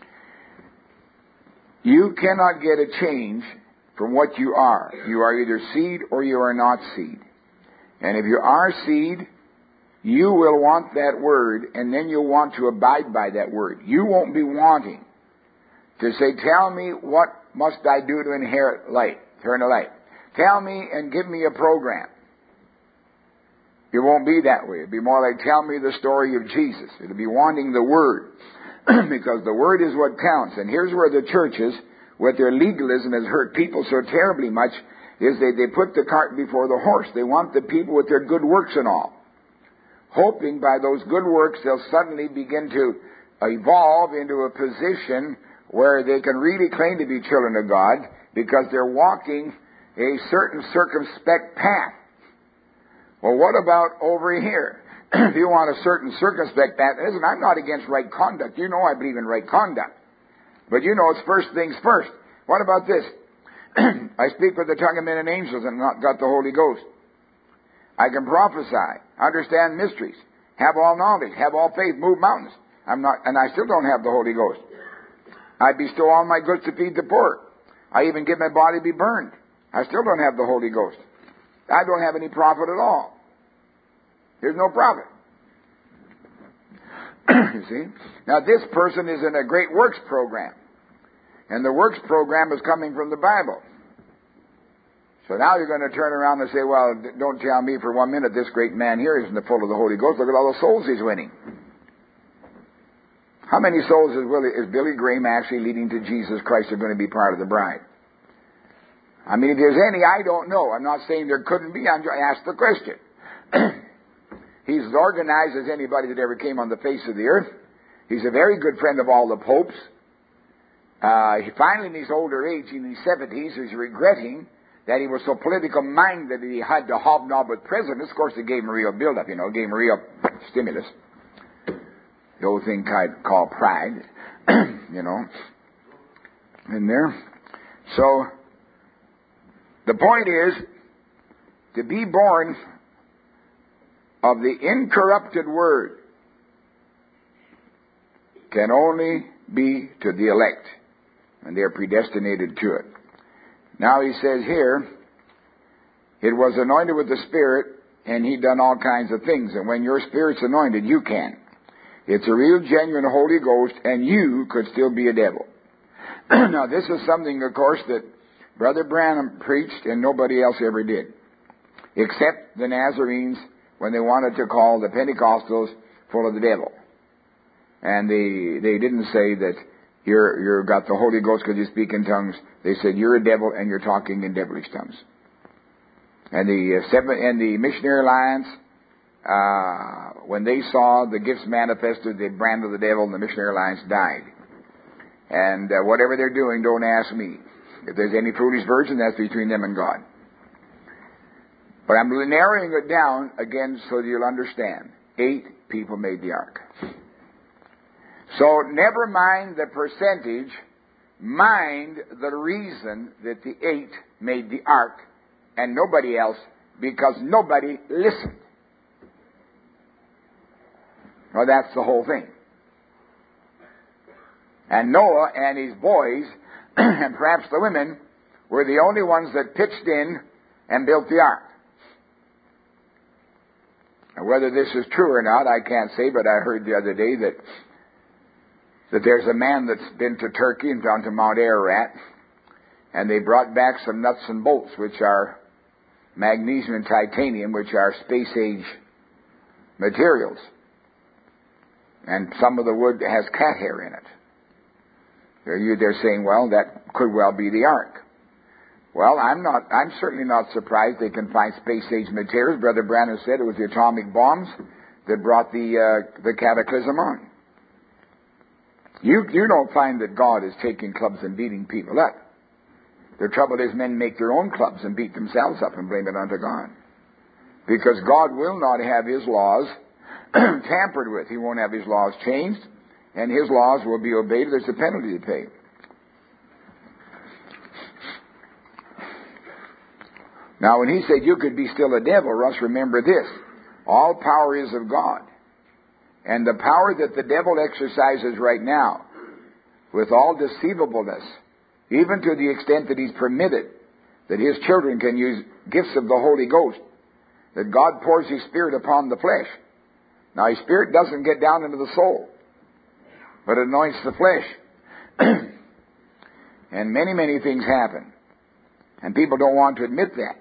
you cannot get a change from what you are. You are either seed or you are not seed. And if you are seed, you will want that Word, and then you'll want to abide by that Word. You won't be wanting to say, tell me what must I do to inherit life, eternal life. Tell me and give me a program. It won't be that way. It'll be more like, tell me the story of Jesus. It'll be wanting the Word, because the Word is what counts. And here's where the churches, with their legalism, has hurt people so terribly much, is they put the cart before the horse. They want the people with their good works and all, hoping by those good works they'll suddenly begin to evolve into a position where they can really claim to be children of God because they're walking a certain circumspect path. Well, what about over here? If you want a certain circumspect path, listen, I'm not against right conduct. You know I believe in right conduct. But you know it's first things first. What about this? I speak with the tongue of men and angels and not got the Holy Ghost. I can prophesy, understand mysteries, have all knowledge, have all faith, move mountains. And I still don't have the Holy Ghost. I bestow all my goods to feed the poor. I even give my body to be burned. I still don't have the Holy Ghost. I don't have any profit at all. There's no profit. You see? Now this person is in a great works program. And the works program is coming from the Bible. So now you're going to turn around and say, well, don't tell me for 1 minute this great man here isn't full of the Holy Ghost. Look at all the souls he's winning. How many souls is Billy Graham actually leading to Jesus Christ are going to be part of the bride? I mean, if there's any, I don't know. I'm not saying there couldn't be. I'm just asked the question. He's as organized as anybody that ever came on the face of the earth. He's a very good friend of all the popes. He finally, in his older age, in his 70s, is regretting that he was so political minded that he had to hobnob with presidents. Of course, it gave him a real build-up, gave him a real stimulus. The old thing called pride, in there. So, the point is, to be born of the incorrupted Word can only be to the elect, and they're predestinated to it. Now he says here, it was anointed with the Spirit, and he done all kinds of things. And when your Spirit's anointed, you can. It's a real, genuine Holy Ghost, and you could still be a devil. Now this is something, of course, that Brother Branham preached and nobody else ever did. Except the Nazarenes, when they wanted to call the Pentecostals full of the devil. And they didn't say that you've got the Holy Ghost because you speak in tongues. They said you're a devil and you're talking in devilish tongues. And the Missionary Alliance, when they saw the gifts manifested, the brand of the devil, and the Missionary Alliance died. And whatever they're doing, don't ask me. If there's any foolish virgin, that's between them and God. But I'm narrowing it down again so that you'll understand. 8 people made the ark. So never mind the percentage, mind the reason that the 8 made the ark and nobody else, because nobody listened. Well, that's the whole thing. And Noah and his boys, and perhaps the women, were the only ones that pitched in and built the ark. And whether this is true or not, I can't say, but I heard the other day that there's a man that's been to Turkey and down to Mount Ararat, and they brought back some nuts and bolts, which are magnesium and titanium, which are space-age materials. And some of the wood has cat hair in it. They're saying, well, that could well be the ark. Well, I'm certainly not surprised they can find space-age materials. Brother Branham said it was the atomic bombs that brought the cataclysm on. You don't find that God is taking clubs and beating people up. The trouble is men make their own clubs and beat themselves up and blame it unto God. Because God will not have His laws tampered with. He won't have His laws changed, and His laws will be obeyed. There's a penalty to pay. Now, when he said you could be still a devil, Russ, remember this. All power is of God. And the power that the devil exercises right now, with all deceivableness, even to the extent that he's permitted that his children can use gifts of the Holy Ghost, that God pours His Spirit upon the flesh. Now, His Spirit doesn't get down into the soul, but anoints the flesh. And many, many things happen. And people don't want to admit that.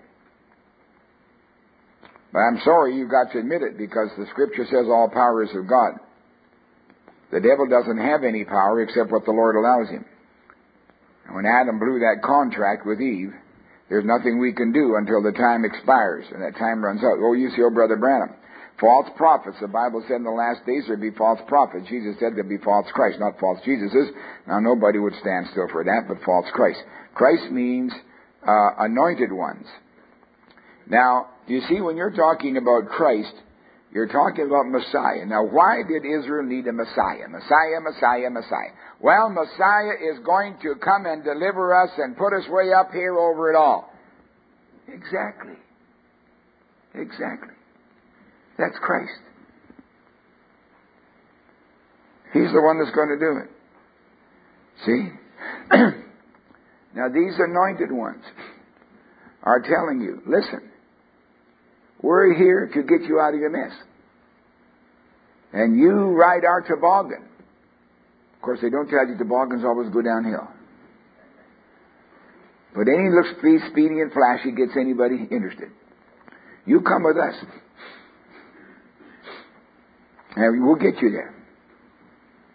But I'm sorry you've got to admit it, because the Scripture says all power is of God. The devil doesn't have any power except what the Lord allows him. And when Adam blew that contract with Eve, there's nothing we can do until the time expires and that time runs out. Oh, you see, Brother Branham. False prophets. The Bible said in the last days there'd be false prophets. Jesus said there'd be false Christ, not false Jesuses. Now, nobody would stand still for that, but false Christ. Christ means anointed ones. Now, you see, when you're talking about Christ, you're talking about Messiah. Now, why did Israel need a Messiah? Messiah. Well, Messiah is going to come and deliver us and put us way up here over it all. Exactly. That's Christ. He's the one that's going to do it. See? Now, these anointed ones are telling you, listen, we're here to get you out of your mess. And you ride our toboggan. Of course, they don't tell you toboggans always go downhill. But any looks speedy and flashy gets anybody interested. You come with us. And we'll get you there.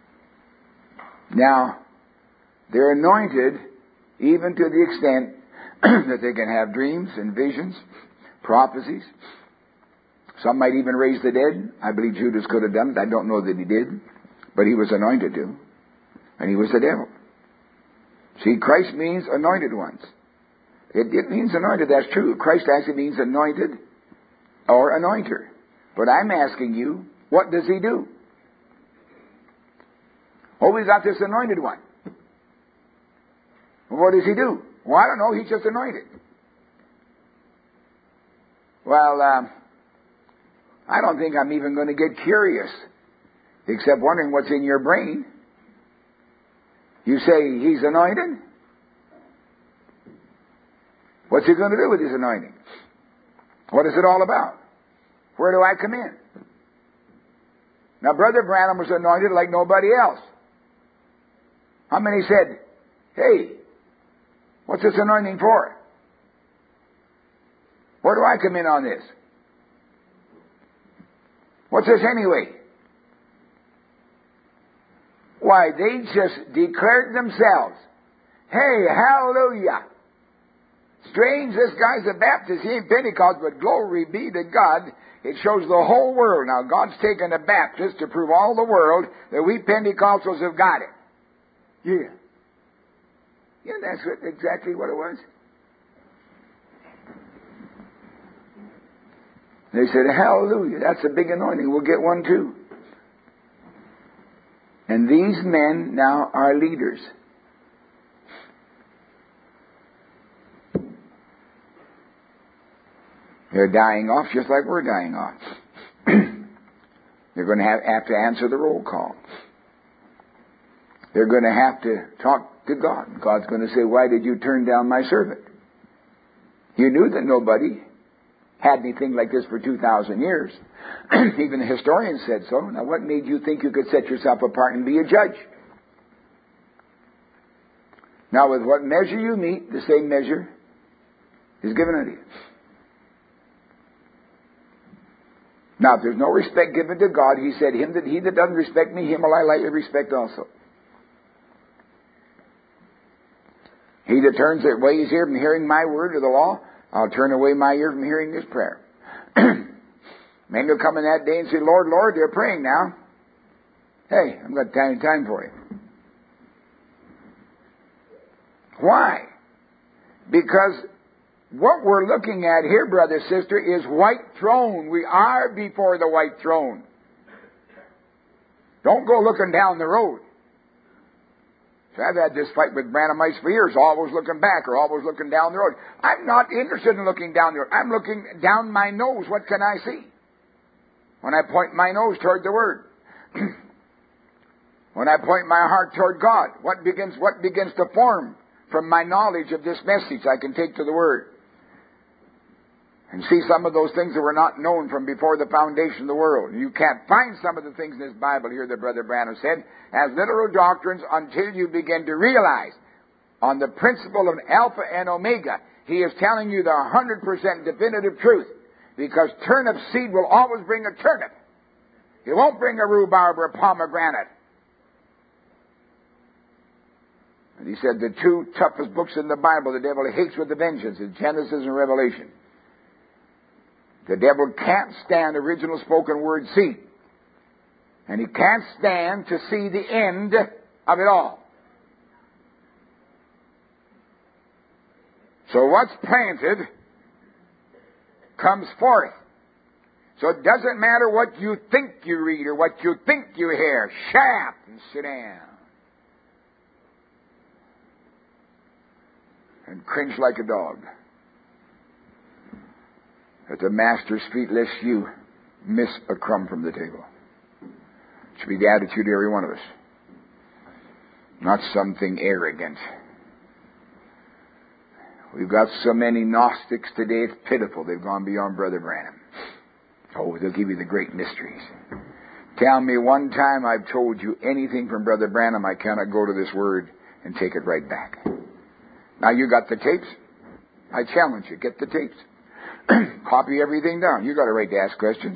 Now, they're anointed even to the extent that they can have dreams and visions, prophecies. Some might even raise the dead. I believe Judas could have done it. I don't know that he did, but he was anointed to, and he was the devil. See, Christ means anointed ones. It means anointed, that's true. Christ actually means anointed or anointer. But I'm asking you, what does he do? Oh, we got this anointed one. What does he do? Well, I don't know. He's just anointed. Well, I don't think I'm even going to get curious, except wondering what's in your brain. You say he's anointed? What's he going to do with his anointing? What is it all about? Where do I come in? Now, Brother Branham was anointed like nobody else. How many said, hey, what's this anointing for? Where do I come in on this? What's this anyway? Why, they just declared themselves, hey, hallelujah. Strange, this guy's a Baptist. He ain't Pentecost, but glory be to God. It shows the whole world. Now, God's taken a Baptist to prove all the world that we Pentecostals have got it. Yeah. Yeah, that's exactly what it was. They said, hallelujah, that's a big anointing. We'll get one too. And these men now are leaders. They're dying off just like we're dying off. They're going to have to answer the roll call. They're going to have to talk to God. God's going to say, why did you turn down my servant? You knew that nobody had anything like this for 2,000 years. Even the historians said so. Now, what made you think you could set yourself apart and be a judge? Now, with what measure you meet, the same measure is given unto you. Now, if there's no respect given to God, he said, he that doesn't respect me, him will I lightly respect also. He that turns away his ear from hearing my word or the law, I'll turn away my ear from hearing his prayer. Men will come in that day and say, Lord, Lord, they're praying now. Hey, I've got time for you. Why? Because what we're looking at here, brother, sister, is white throne. We are before the white throne. Don't go looking down the road. So I've had this fight with Branhamites for years, always looking back or always looking down the road. I'm not interested in looking down the road. I'm looking down my nose. What can I see? When I point my nose toward the Word. When I point my heart toward God, what begins to form from my knowledge of this message I can take to the Word? And see some of those things that were not known from before the foundation of the world. You can't find some of the things in this Bible here that Brother Branham said as literal doctrines until you begin to realize on the principle of Alpha and Omega, he is telling you the 100% definitive truth. Because turnip seed will always bring a turnip. It won't bring a rhubarb or a pomegranate. And he said the two toughest books in the Bible the devil hates with a vengeance is Genesis and Revelation. The devil can't stand original spoken word seed. And he can't stand to see the end of it all. So what's planted comes forth. So it doesn't matter what you think you read or what you think you hear. Shut up and sit down. And cringe like a dog at the Master's feet, lest you miss a crumb from the table. It should be the attitude of every one of us. Not something arrogant. We've got so many Gnostics today, it's pitiful. They've gone beyond Brother Branham. Oh, they'll give you the great mysteries. Tell me one time I've told you anything from Brother Branham, I cannot go to this word and take it right back. Now you got the tapes. I challenge you, get the tapes. Copy everything down. You got a right to ask questions.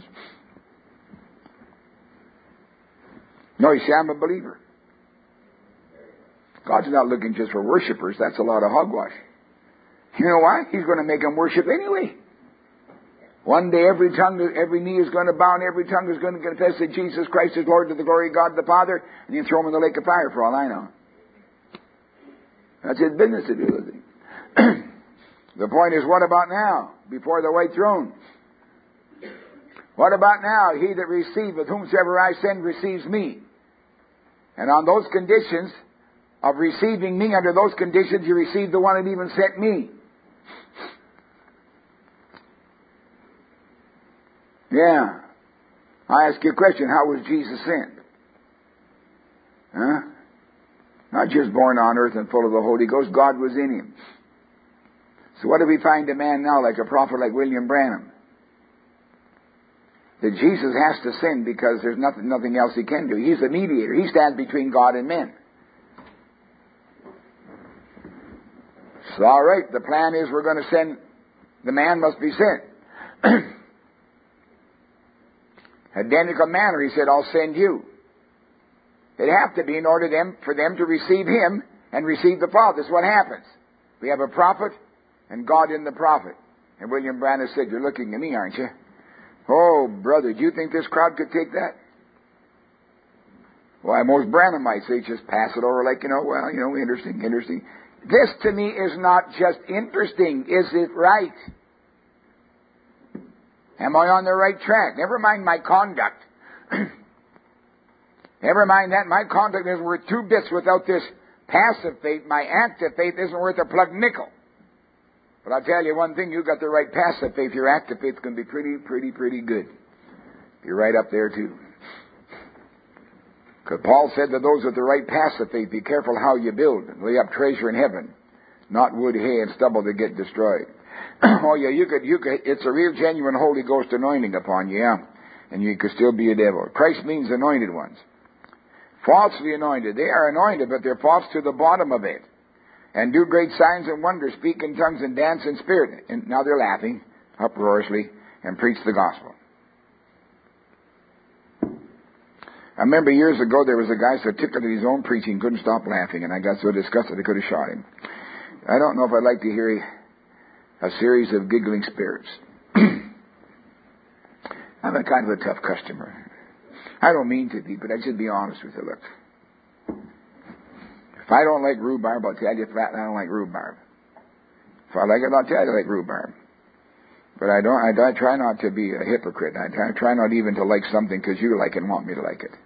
No, you say, I'm a believer. God's not looking just for worshipers. That's a lot of hogwash. You know why? He's going to make them worship anyway. One day every knee is going to bow and every tongue is going to confess that Jesus Christ is Lord to the glory of God the Father, and you throw him in the lake of fire for all I know. That's his business to do with it. The point is, what about now? Before the white throne. What about now? He that receiveth whomsoever I send receives me. And on those conditions of receiving me, under those conditions, you receive the one that even sent me. Yeah. I ask you a question. How was Jesus sent? Huh? Not just born on earth and full of the Holy Ghost. God was in him. So what do we find a man now like a prophet like William Branham? That Jesus has to send because there's nothing else he can do. He's the mediator. He stands between God and men. So all right, the plan is we're going to send, the man must be sent. Identical manner, he said, I'll send you. It'd have to be in order for them to receive him and receive the Father. That's what happens. We have a prophet and God in the prophet. And William Branham said, you're looking at me, aren't you? Oh, brother, do you think this crowd could take that? Why, most Branhamites, they just pass it over like, interesting. This to me is not just interesting. Is it right? Am I on the right track? Never mind my conduct. Never mind that. My conduct isn't worth 2 bits without this passive faith. My active faith isn't worth a plug nickel. But I'll tell you one thing, you got the right passive faith, your active faith is going to be pretty good. You're right up there too. Because Paul said to those with the right passive faith, be careful how you build. Lay up treasure in heaven, not wood, hay, and stubble that get destroyed. Oh yeah, you could, it's a real genuine Holy Ghost anointing upon you, yeah. And you could still be a devil. Christ means anointed ones. Falsely anointed. They are anointed, but they're false to the bottom of it. And do great signs and wonders, speak in tongues and dance in spirit. And now they're laughing uproariously and preach the gospel. I remember years ago there was a guy so tickled at his own preaching, couldn't stop laughing, and I got so disgusted I could have shot him. I don't know if I'd like to hear a series of giggling spirits. I'm a kind of a tough customer. I don't mean to be, but I should be honest with you. Look. If I don't like rhubarb, I'll tell you flat, I don't like rhubarb. If I like it, I'll tell you I like rhubarb. But I try not to be a hypocrite. I try not even to like something because you like it and want me to like it.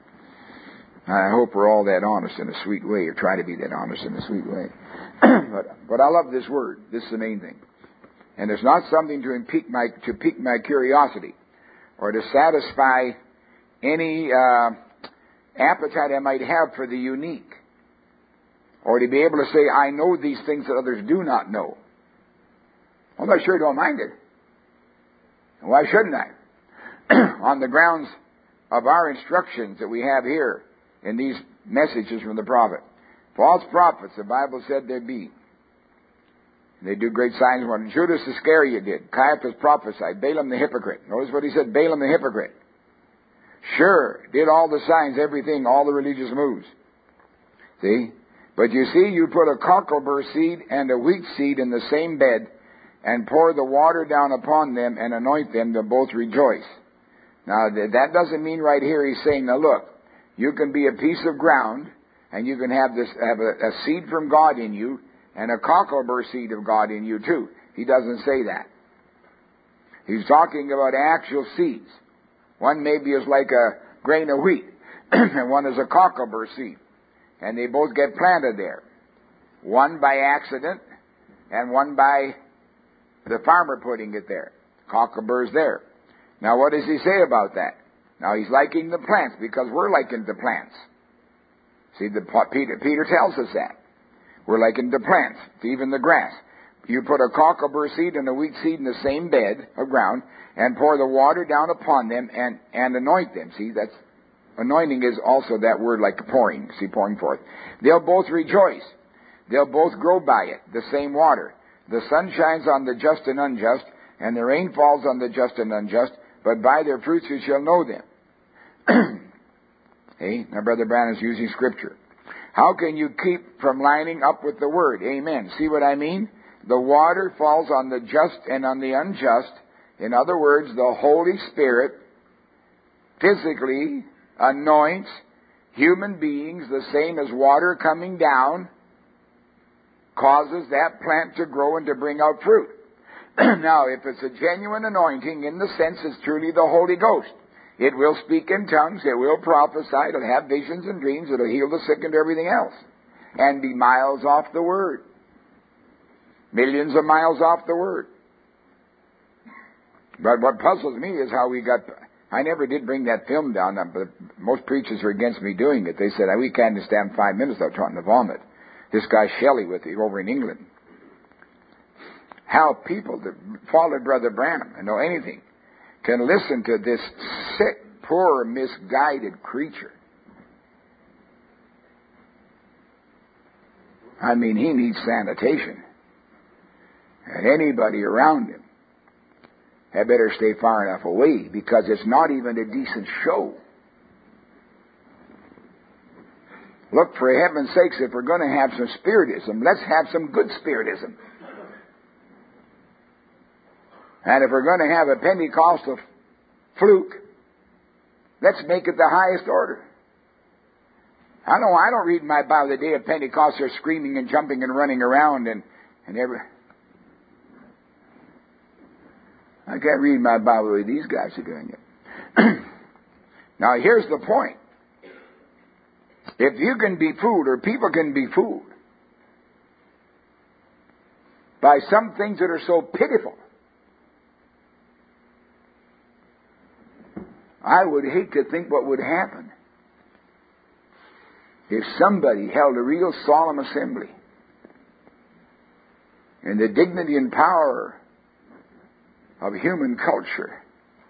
I hope we're all that honest in a sweet way, or try to be that honest in a sweet way. But I love this word. This is the main thing. And it's not something to pique my curiosity or to satisfy any appetite I might have for the unique. Or to be able to say, I know these things that others do not know. Well, I sure don't mind it. Why shouldn't I? On the grounds of our instructions that we have here in these messages from the prophet. False prophets, the Bible said there be. They do great signs and wonders. Judas Iscariot did. Caiaphas prophesied. Balaam the hypocrite. Notice what he said, Balaam the hypocrite. Sure, did all the signs, everything, all the religious moves. See? But you see, you put a cocklebur seed and a wheat seed in the same bed and pour the water down upon them and anoint them, they'll both rejoice. Now, that doesn't mean right here he's saying, now look, you can be a piece of ground and you can have a seed from God in you and a cocklebur seed of God in you too. He doesn't say that. He's talking about actual seeds. One maybe is like a grain of wheat and one is a cocklebur seed. And they both get planted there. One by accident, and one by the farmer putting it there. Cocklebur's there. Now what does he say about that? Now he's liking the plants, because we're likened to plants. See, Peter tells us that. We're likened to plants, even the grass. You put a cocklebur seed and a wheat seed in the same bed of ground, and pour the water down upon them, and anoint them. See, that's anointing is also that word like pouring. See, pouring forth. They'll both rejoice. They'll both grow by it, the same water. The sun shines on the just and unjust, and the rain falls on the just and unjust, but by their fruits you shall know them. Hey, now Brother Branham's using Scripture. How can you keep from lining up with the Word? Amen. See what I mean? The water falls on the just and on the unjust. In other words, the Holy Spirit physically anoints human beings the same as water coming down causes that plant to grow and to bring out fruit. Now, if it's a genuine anointing, in the sense it's truly the Holy Ghost, it will speak in tongues, it will prophesy, it'll have visions and dreams, it'll heal the sick and everything else, and be miles off the Word. Millions of miles off the Word. But what puzzles me is how we got... I never did bring that film down, but most preachers are against me doing it. They said, we can't stand 5 minutes without trying to vomit. This guy Shelley with it over in England. How people that followed Brother Branham and know anything can listen to this sick, poor, misguided creature. I mean, he needs sanitation. And anybody around him had better stay far enough away, because it's not even a decent show. Look, for heaven's sakes, if we're going to have some spiritism, let's have some good spiritism. And if we're going to have a Pentecostal fluke, let's make it the highest order. I don't read my Bible the day of Pentecost, they're screaming and jumping and running around and every... I can't read my Bible the way these guys are doing it. Now, here's the point. If you can be fooled, or people can be fooled, by some things that are so pitiful, I would hate to think what would happen if somebody held a real solemn assembly in the dignity and power of human culture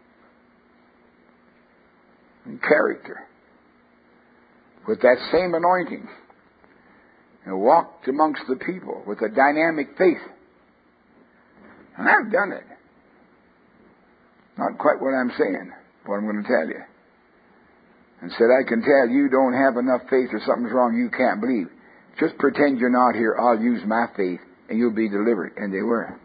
and character with that same anointing and walked amongst the people with a dynamic faith. And I've done it. Not quite what I'm saying, what I'm going to tell you. And said, I can tell you don't have enough faith or something's wrong, you can't believe. Just pretend you're not here, I'll use my faith and you'll be delivered. And they were.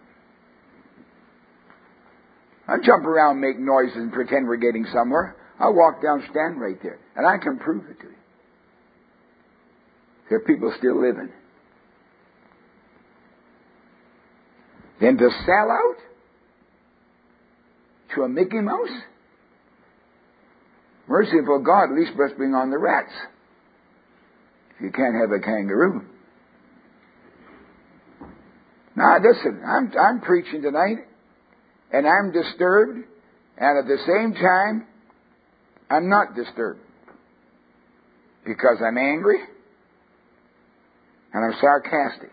I jump around, make noises, and pretend we're getting somewhere. I walk down, stand right there, and I can prove it to you. There are people still living. Then to sell out to a Mickey Mouse? Merciful God, at least let's bring on the rats. If you can't have a kangaroo. Now listen, I'm preaching tonight, and I'm disturbed, and at the same time, I'm not disturbed. Because I'm angry, and I'm sarcastic.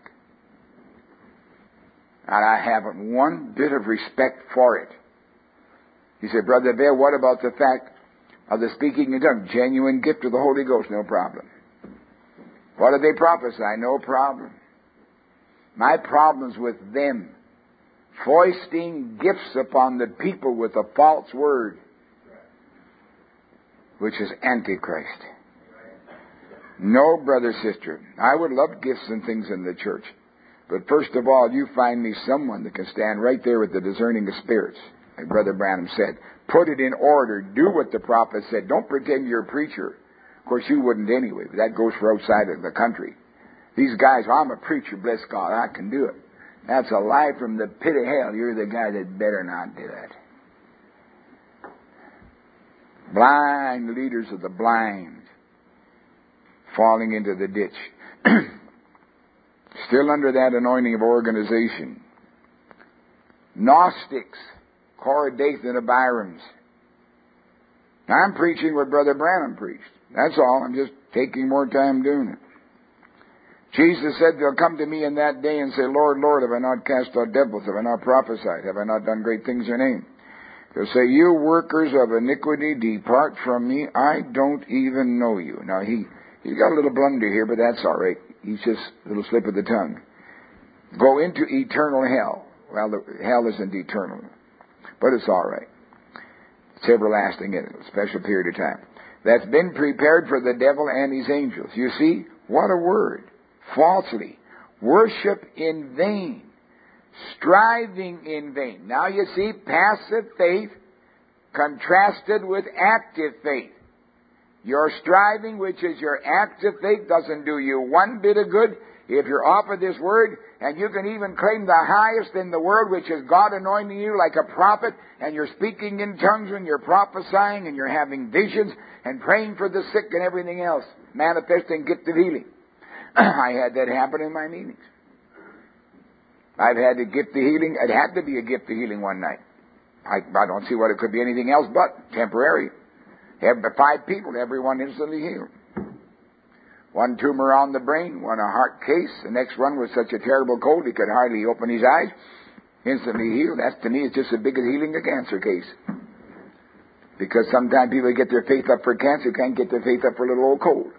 And I haven't one bit of respect for it. You say, Brother Bear, what about the fact of the speaking in tongues? Genuine gift of the Holy Ghost, no problem. What do they prophesy? No problem. My problem's with them foisting gifts upon the people with a false word, which is Antichrist. No, brother, sister, I would love gifts and things in the church. But first of all, you find me someone that can stand right there with the discerning of spirits. Like Brother Branham said, put it in order. Do what the prophet said. Don't pretend you're a preacher. Of course, you wouldn't anyway, but that goes for outside of the country. These guys, I'm a preacher, bless God, I can do it. That's a lie from the pit of hell. You're the guy that better not do it. Blind leaders of the blind falling into the ditch. Still under that anointing of organization. Gnostics, Corey Dathan and Abiram's. I'm preaching what Brother Branham preached. That's all. I'm just taking more time doing it. Jesus said, they'll come to me in that day and say, Lord, Lord, have I not cast out devils? Have I not prophesied? Have I not done great things in your name? They'll say, you workers of iniquity, depart from me. I don't even know you. Now, he's got a little blunder here, but that's all right. He's just a little slip of the tongue. Go into eternal hell. Well, hell isn't eternal, but it's all right. It's everlasting in a special period of time. That's been prepared for the devil and his angels. You see, what a word. Falsely. Worship in vain. striving in vain. Now you see, passive faith contrasted with active faith. Your striving, which is your active faith, doesn't do you one bit of good if you're off of this word, and you can even claim the highest in the world, which is God anointing you like a prophet, and you're speaking in tongues and you're prophesying and you're having visions and praying for the sick and everything else, manifesting gift of healing. I had that happen in my meetings. I've had a gift of healing. It had to be a gift of healing one night. I don't see what it could be anything else but temporary. 5 people, everyone instantly healed. One tumor on the brain, one a heart case. The next one was such a terrible cold he could hardly open his eyes. Instantly healed. That to me is just as big as healing a cancer case. Because sometimes people get their faith up for cancer, can't get their faith up for a little old cold.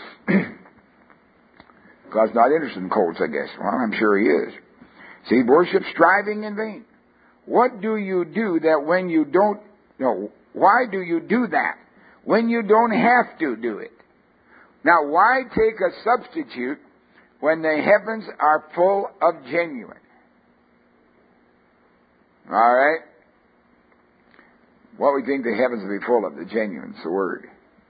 God's not interested in colds, I guess. Well, I'm sure He is. See, worship striving in vain. What do you do that when you don't... No, why do you do that when you don't have to do it? Now, why take a substitute when the heavens are full of genuine? All right? What we think the heavens will be full of, the genuine, is the Word.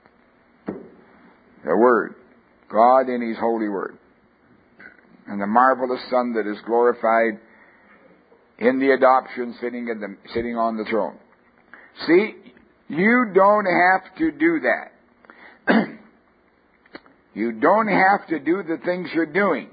The Word. God in His holy Word. And the marvelous Son that is glorified in the adoption sitting on the throne. See, you don't have to do that. You don't have to do the things you're doing.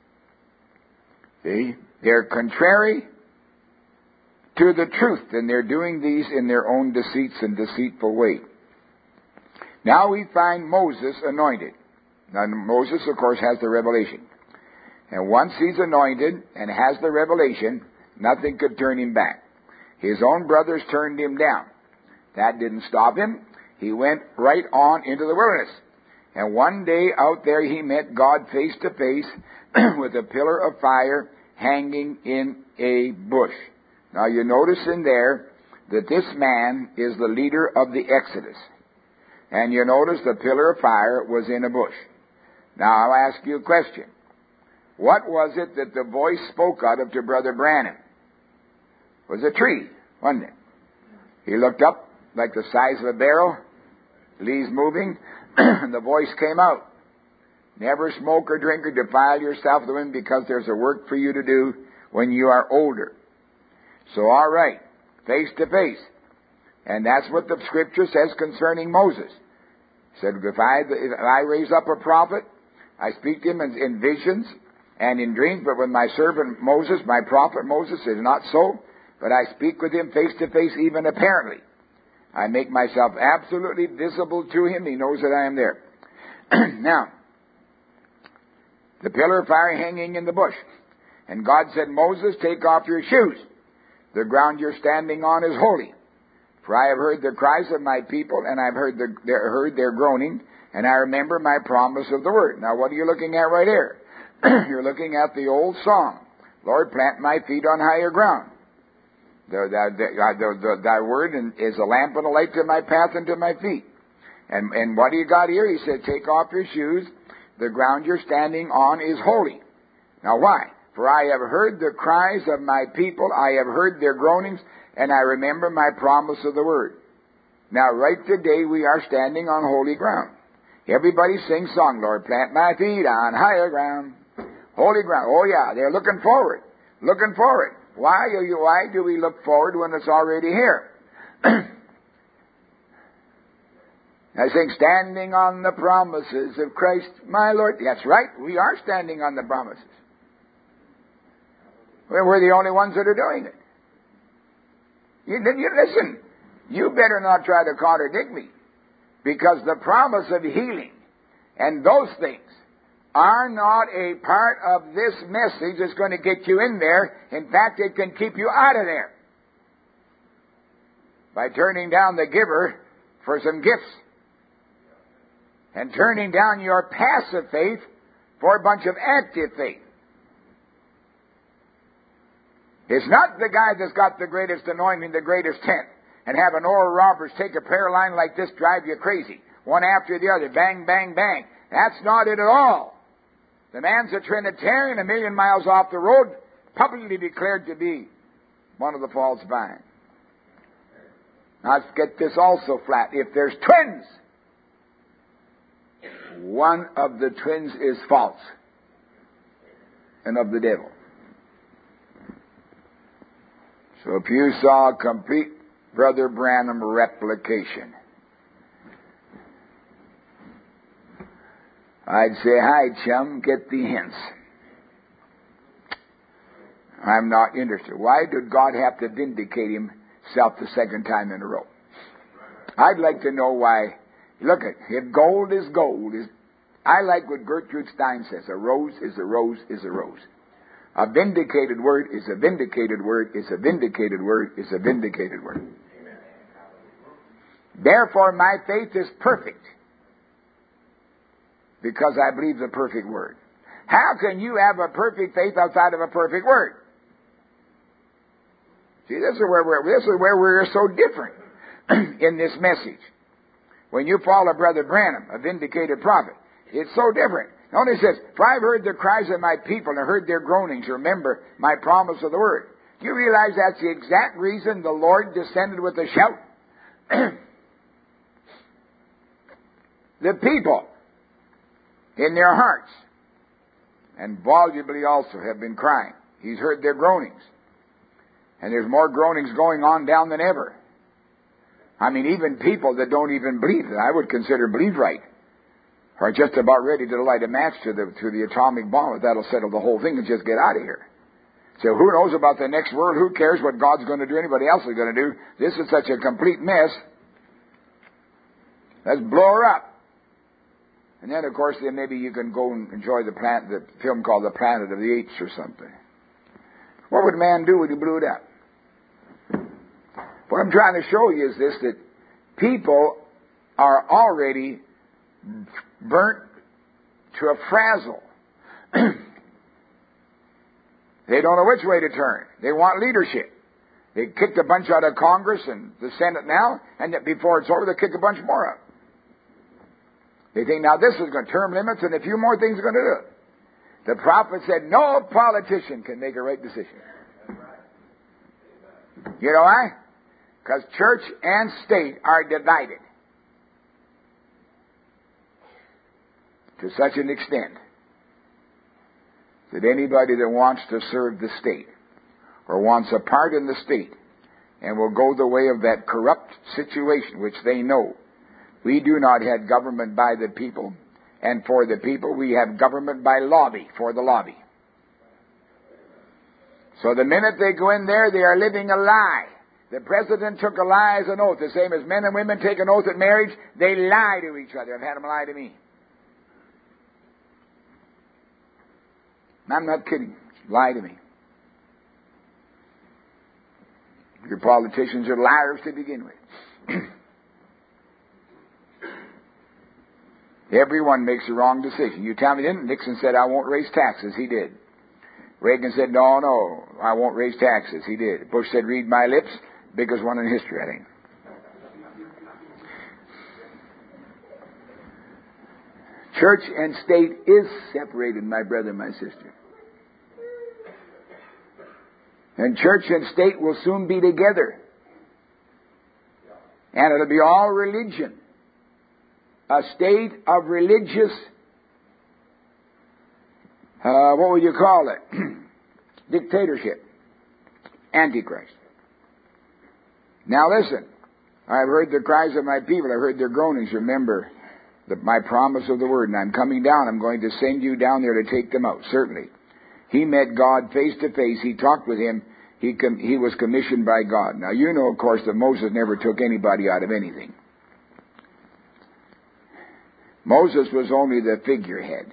See? They're contrary to the truth, and they're doing these in their own deceits and deceitful way. Now we find Moses anointed. Now Moses, of course, has the revelation. And once he's anointed and has the revelation, nothing could turn him back. His own brothers turned him down. That didn't stop him. He went right on into the wilderness. And one day out there he met God face to face with a pillar of fire hanging in a bush. Now you notice in there that this man is the leader of the Exodus. And you notice the pillar of fire was in a bush. Now I'll ask you a question. What was it that the voice spoke out of to Brother Branham? It was a tree, wasn't it? He looked up like the size of a barrel, leaves moving, and the voice came out. Never smoke or drink or defile yourself with women, because there's a work for you to do when you are older. So all right, face to face. And that's what the Scripture says concerning Moses. It said, if I raise up a prophet, I speak to him in visions and in dreams, but with my servant Moses, my prophet Moses, it is not so, but I speak with him face to face, even apparently. I make myself absolutely visible to him. He knows that I am there. Now, the pillar of fire hanging in the bush. And God said, Moses, take off your shoes. The ground you're standing on is holy. For I have heard the cries of my people, and I've heard their groaning, and I remember my promise of the word. Now, what are you looking at right here? You're looking at the old song, Lord, plant my feet on higher ground. Thy word is a lamp and a light to my path and to my feet. And what do you got here? He said, take off your shoes. The ground you're standing on is holy. Now why? For I have heard the cries of my people. I have heard their groanings, and I remember my promise of the word. Now right today we are standing on holy ground. Everybody sings song, Lord, plant my feet on higher ground. Holy ground. Oh yeah, they're looking forward. Looking forward. Why do we look forward when it's already here? I sing, standing on the promises of Christ, my Lord. That's right, we are standing on the promises. We're the only ones that are doing it. You listen, you better not try to contradict me, because the promise of healing and those things are not a part of this message that's going to get you in there. In fact, it can keep you out of there by turning down the giver for some gifts and turning down your passive faith for a bunch of active faith. It's not the guy that's got the greatest anointing, the greatest tent, and having Oral Roberts take a prayer line like this drive you crazy, one after the other, bang, bang, bang. That's not it at all. The man's a Trinitarian, 1,000,000 miles off the road, publicly declared to be one of the false vines. Now let's get this also flat. If there's twins, one of the twins is false and of the devil. So if you saw a complete Brother Branham replication, I'd say, hi, chum, get the hints. I'm not interested. Why did God have to vindicate himself the second time in a row? I'd like to know why. Look, if gold is gold, I like what Gertrude Stein says. A rose is a rose is a rose. A vindicated word is a vindicated word is a vindicated word is a vindicated word. Therefore, my faith is perfect because I believe the perfect word. How can you have a perfect faith outside of a perfect word? See, this is where we're so different in this message. When you follow Brother Branham, a vindicated prophet, it's so different. Notice this, for I've heard the cries of my people and heard their groanings. Remember my promise of the word. Do you realize that's the exact reason the Lord descended with a shout? The people in their hearts and volubly also have been crying. He's heard their groanings. And there's more groanings going on down than ever. I mean, even people that don't even believe, that I would consider believe right, are just about ready to light a match to the atomic bomb. That'll settle the whole thing and just get out of here. So who knows about the next world? Who cares what God's going to do? Anybody else is going to do? This is such a complete mess. Let's blow her up. And then, of course, then maybe you can go and enjoy the film called The Planet of the Apes or something. What would man do when he blew it up? What I'm trying to show you is this, that people are already burnt to a frazzle. They don't know which way to turn. They want leadership. They kicked a bunch out of Congress and the Senate now, and yet before it's over, they kick a bunch more out. They think, now this is going to term limits, and a few more things are going to do it. The prophet said, no politician can make a right decision. You know why? Because church and state are divided to such an extent that anybody that wants to serve the state or wants a part in the state and will go the way of that corrupt situation, which they know, we do not have government by the people and for the people. We have government by lobby, for the lobby. So the minute they go in there, they are living a lie. The president took a lie as an oath, the same as men and women take an oath at marriage. They lie to each other. I've had them lie to me. I'm not kidding. Lie to me. Your politicians are liars to begin with. Everyone makes the wrong decision. You tell me, didn't? Nixon said, I won't raise taxes. He did. Reagan said, no, I won't raise taxes. He did. Bush said, read my lips. Biggest one in history, I think. Church and state is separated, my brother, my sister. And church and state will soon be together. And it'll be all religion. A state of religious, what would you call it? Dictatorship. Antichrist. Now listen, I've heard the cries of my people, I've heard their groanings. Remember my promise of the word, and I'm coming down. I'm going to send you down there to take them out, certainly. He met God face to face. He talked with him. He was commissioned by God. Now you know, of course, that Moses never took anybody out of anything. Moses was only the figurehead.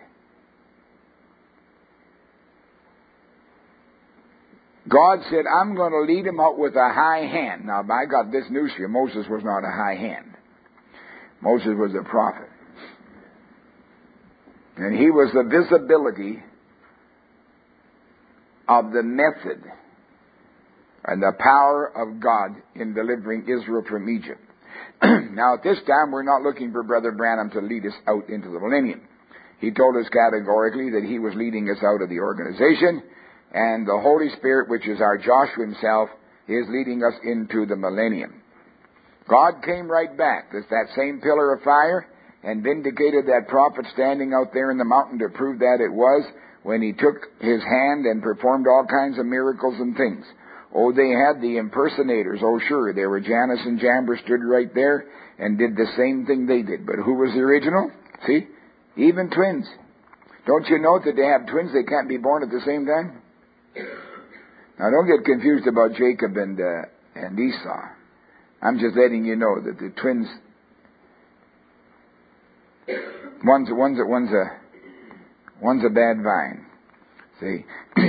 God said, I'm going to lead him out with a high hand. Now, I got this news for you. Moses was not a high hand. Moses was a prophet. And he was the visibility of the method and the power of God in delivering Israel from Egypt. Now, at this time, we're not looking for Brother Branham to lead us out into the millennium. He told us categorically that he was leading us out of the organization, And the Holy Spirit, which is our Joshua himself, is leading us into the millennium. God came right back. There's that same pillar of fire and vindicated that prophet standing out there in the mountain to prove that it was when he took his hand and performed all kinds of miracles and things. Oh, they had the impersonators. Oh, sure, there were Jannes and Jambres stood right there and did the same thing they did. But who was the original? See? Even twins. Don't you know that they have twins? They can't be born at the same time? Now, don't get confused about Jacob and Esau. I'm just letting you know that the twins, one's a bad vine. See?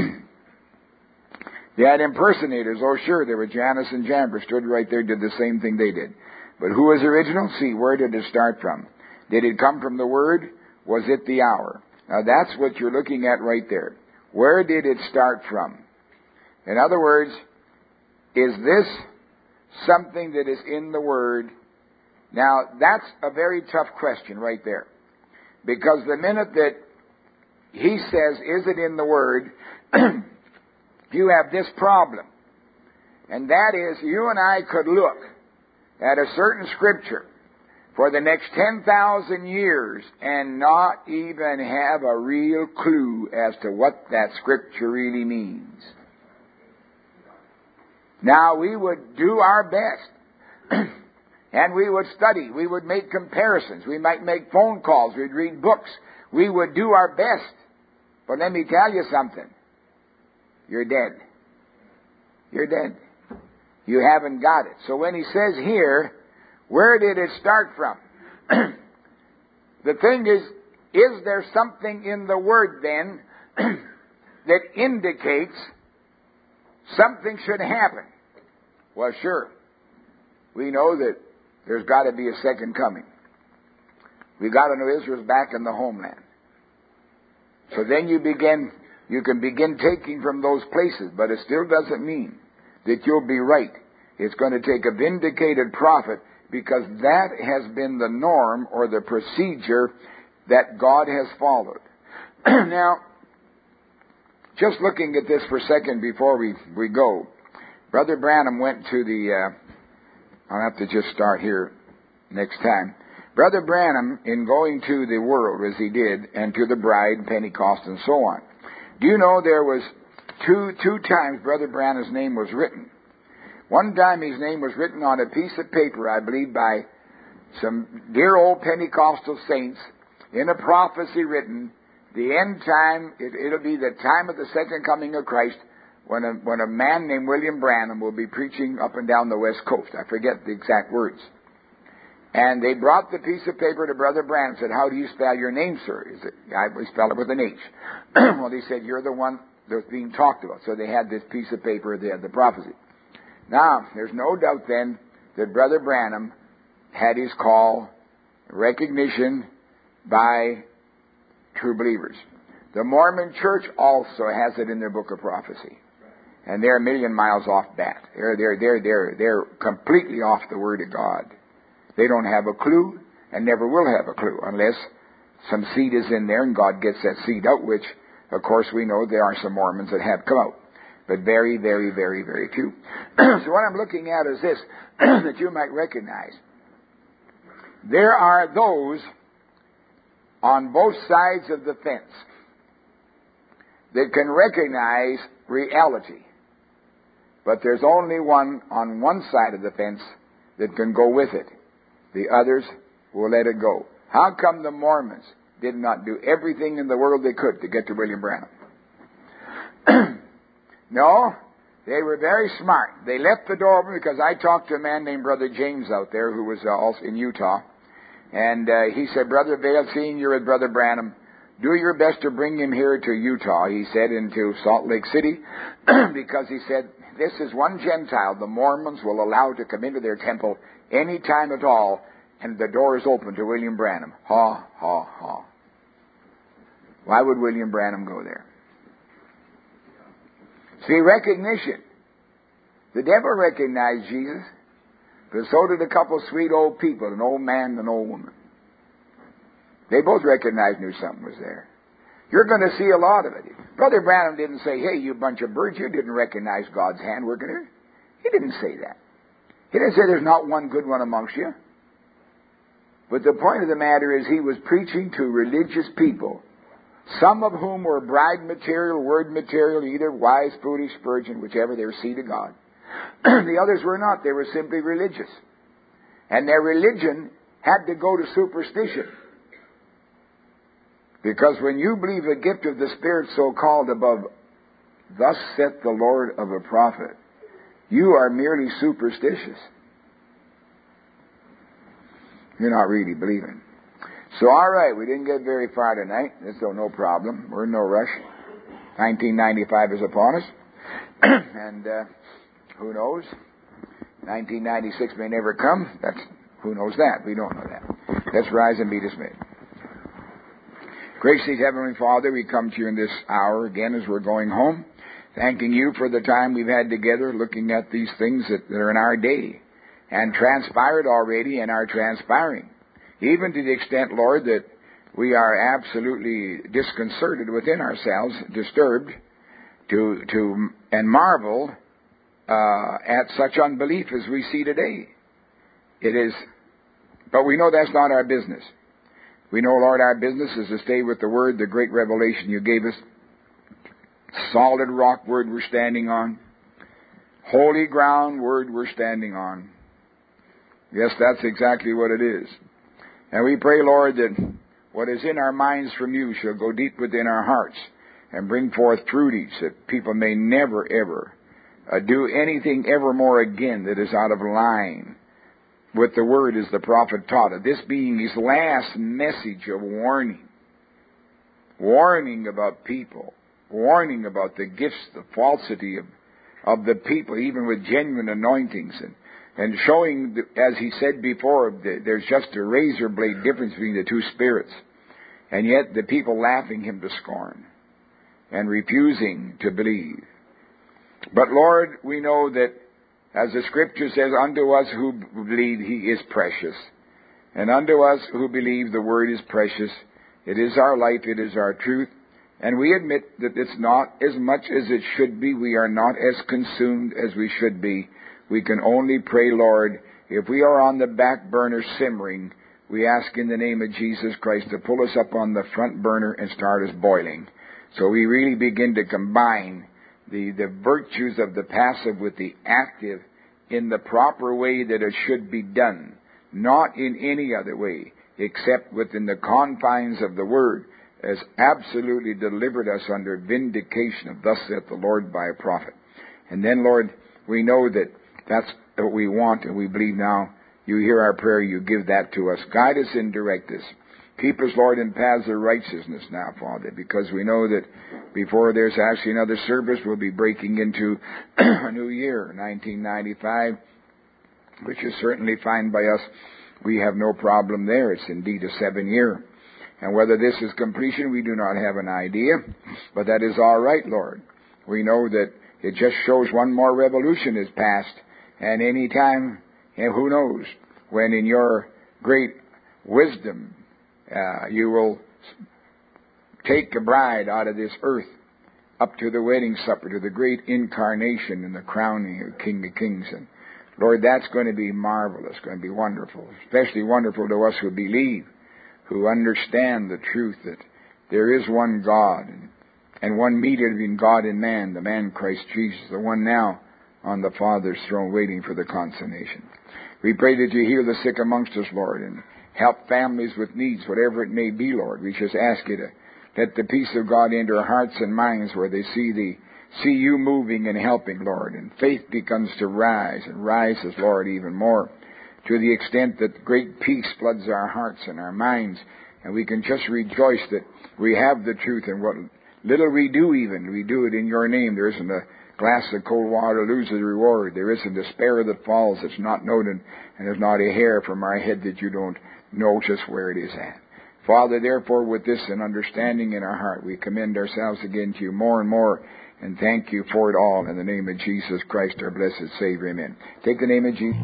They had impersonators. Oh, sure, there were Jannes and Jambres stood right there, did the same thing they did. But who was original? See, where did it start from? Did it come from the Word? Was it the hour? Now, that's what you're looking at right there. Where did it start from? In other words, is this something that is in the Word? Now, that's a very tough question right there. Because the minute that he says, is it in the Word, you have this problem. And that is, you and I could look at a certain scripture for the next 10,000 years and not even have a real clue as to what that scripture really means. Now, we would do our best. And we would study. We would make comparisons. We might make phone calls. We'd read books. We would do our best. But let me tell you something. You're dead. You're dead. You haven't got it. So when he says here, where did it start from? The thing is there something in the Word then that indicates something should happen? Well, sure. We know that there's got to be a second coming. We've got to know Israel's back in the homeland. So then you can begin taking from those places, but it still doesn't mean that you'll be right. It's going to take a vindicated prophet, because that has been the norm or the procedure that God has followed. Now, just looking at this for a second before we go, Brother Branham went to the, I'll have to just start here next time. Brother Branham, in going to the world as he did, and to the bride, Pentecost, and so on, do you know there was two times Brother Branham's name was written? One time his name was written on a piece of paper, I believe, by some dear old Pentecostal saints, in a prophecy written, the end time, it'll be the time of the second coming of Christ, when a man named William Branham will be preaching up and down the West Coast. I forget the exact words. And they brought the piece of paper to Brother Branham and said, how do you spell your name, sir? I spell it with an H. Well, they said, you're the one that's being talked about. So they had this piece of paper, they had the prophecy. Now, there's no doubt then that Brother Branham had his call, recognition by true believers. The Mormon Church also has it in their book of prophecy. And they're a million miles off that. They're completely off the Word of God. They don't have a clue and never will have a clue unless some seed is in there and God gets that seed out, which, of course, we know there are some Mormons that have come out. But very, very, very, very few. So what I'm looking at is this, that you might recognize. There are those on both sides of the fence that can recognize reality. But there's only one on one side of the fence that can go with it. The others will let it go. How come the Mormons did not do everything in the world they could to get to William Branham? No, they were very smart. They left the door open, because I talked to a man named Brother James out there who was also in Utah. And he said, Brother Vail, seeing you're with Brother Branham, do your best to bring him here to Utah, he said, into Salt Lake City, because he said, this is one Gentile the Mormons will allow to come into their temple any time at all, and the door is open to William Branham. Ha, ha, ha. Why would William Branham go there? See, recognition. The devil recognized Jesus, but so did a couple of sweet old people, an old man and an old woman. They both recognized, knew something was there. You're going to see a lot of it. Brother Branham didn't say, hey, you bunch of birds, you didn't recognize God's hand working here. He didn't say that. He didn't say there's not one good one amongst you. But the point of the matter is he was preaching to religious people, some of whom were bride material, word material, either wise, foolish, virgin, whichever, they were seed of God. The others were not. They were simply religious. And their religion had to go to superstition. Because when you believe the gift of the Spirit so-called above, thus saith the Lord of a prophet, you are merely superstitious. You're not really believing. So, all right, we didn't get very far tonight. So no problem. We're in no rush. 1995 is upon us. And who knows? 1996 may never come. Who knows that? We don't know that. Let's rise and be dismayed. Gracious Heavenly Father, we come to you in this hour again as we're going home, thanking you for the time we've had together looking at these things that are in our day and transpired already and are transpiring, even to the extent, Lord, that we are absolutely disconcerted within ourselves, disturbed, and marvel at such unbelief as we see today. But we know that's not our business. We know, Lord, our business is to stay with the Word, the great revelation you gave us. Solid rock Word we're standing on. Holy ground Word we're standing on. Yes, that's exactly what it is. And we pray, Lord, that what is in our minds from you shall go deep within our hearts and bring forth fruitage that people may never, ever do anything evermore again that is out of line with the Word as the prophet taught it. This being his last message of warning. Warning about people. Warning about the gifts, the falsity of the people, even with genuine anointings. And showing, as he said before, there's just a razor blade difference between the two spirits. And yet the people laughing him to scorn and refusing to believe. But Lord, we know that, as the Scripture says, unto us who believe he is precious. And unto us who believe the Word is precious. It is our life, it is our truth. And we admit that it's not as much as it should be. We are not as consumed as we should be. We can only pray, Lord, if we are on the back burner simmering, we ask in the name of Jesus Christ to pull us up on the front burner and start us boiling. So we really begin to combine the virtues of the passive with the active in the proper way that it should be done, not in any other way, except within the confines of the Word, as absolutely delivered us under vindication of thus saith the Lord by a prophet. And then, Lord, we know that that's what we want, and we believe now you hear our prayer, you give that to us. Guide us and direct us. Keep us, Lord, in paths of righteousness now, Father, because we know that before there's actually another service, we'll be breaking into a new year, 1995, which is certainly fine by us. We have no problem there. It's indeed a 7-year. And whether this is completion, we do not have an idea, but that is all right, Lord. We know that it just shows one more revolution is past, and any time, and who knows, when in your great wisdom, you will take a bride out of this earth up to the wedding supper, to the great incarnation and the crowning of King of Kings. And Lord, that's going to be marvelous, going to be wonderful, especially wonderful to us who believe, who understand the truth that there is one God and one mediator between God and man, the man Christ Jesus, the one now on the Father's throne waiting for the consummation. We pray that you heal the sick amongst us, Lord, and help families with needs, whatever it may be, Lord. We just ask you to let the peace of God enter our hearts and minds where they see you moving and helping, Lord. And faith begins to rise and rises, Lord, even more to the extent that great peace floods our hearts and our minds. And we can just rejoice that we have the truth, and what little we do even, we do it in your name. There isn't a glass of cold water loses reward. There isn't a sparrow that falls that's not noted, and there's not a hair from our head that you don't know just where it is at. Father, therefore, with this and understanding in our heart, we commend ourselves again to you more and more, and thank you for it all in the name of Jesus Christ, our blessed Savior. Amen. Take the name of Jesus.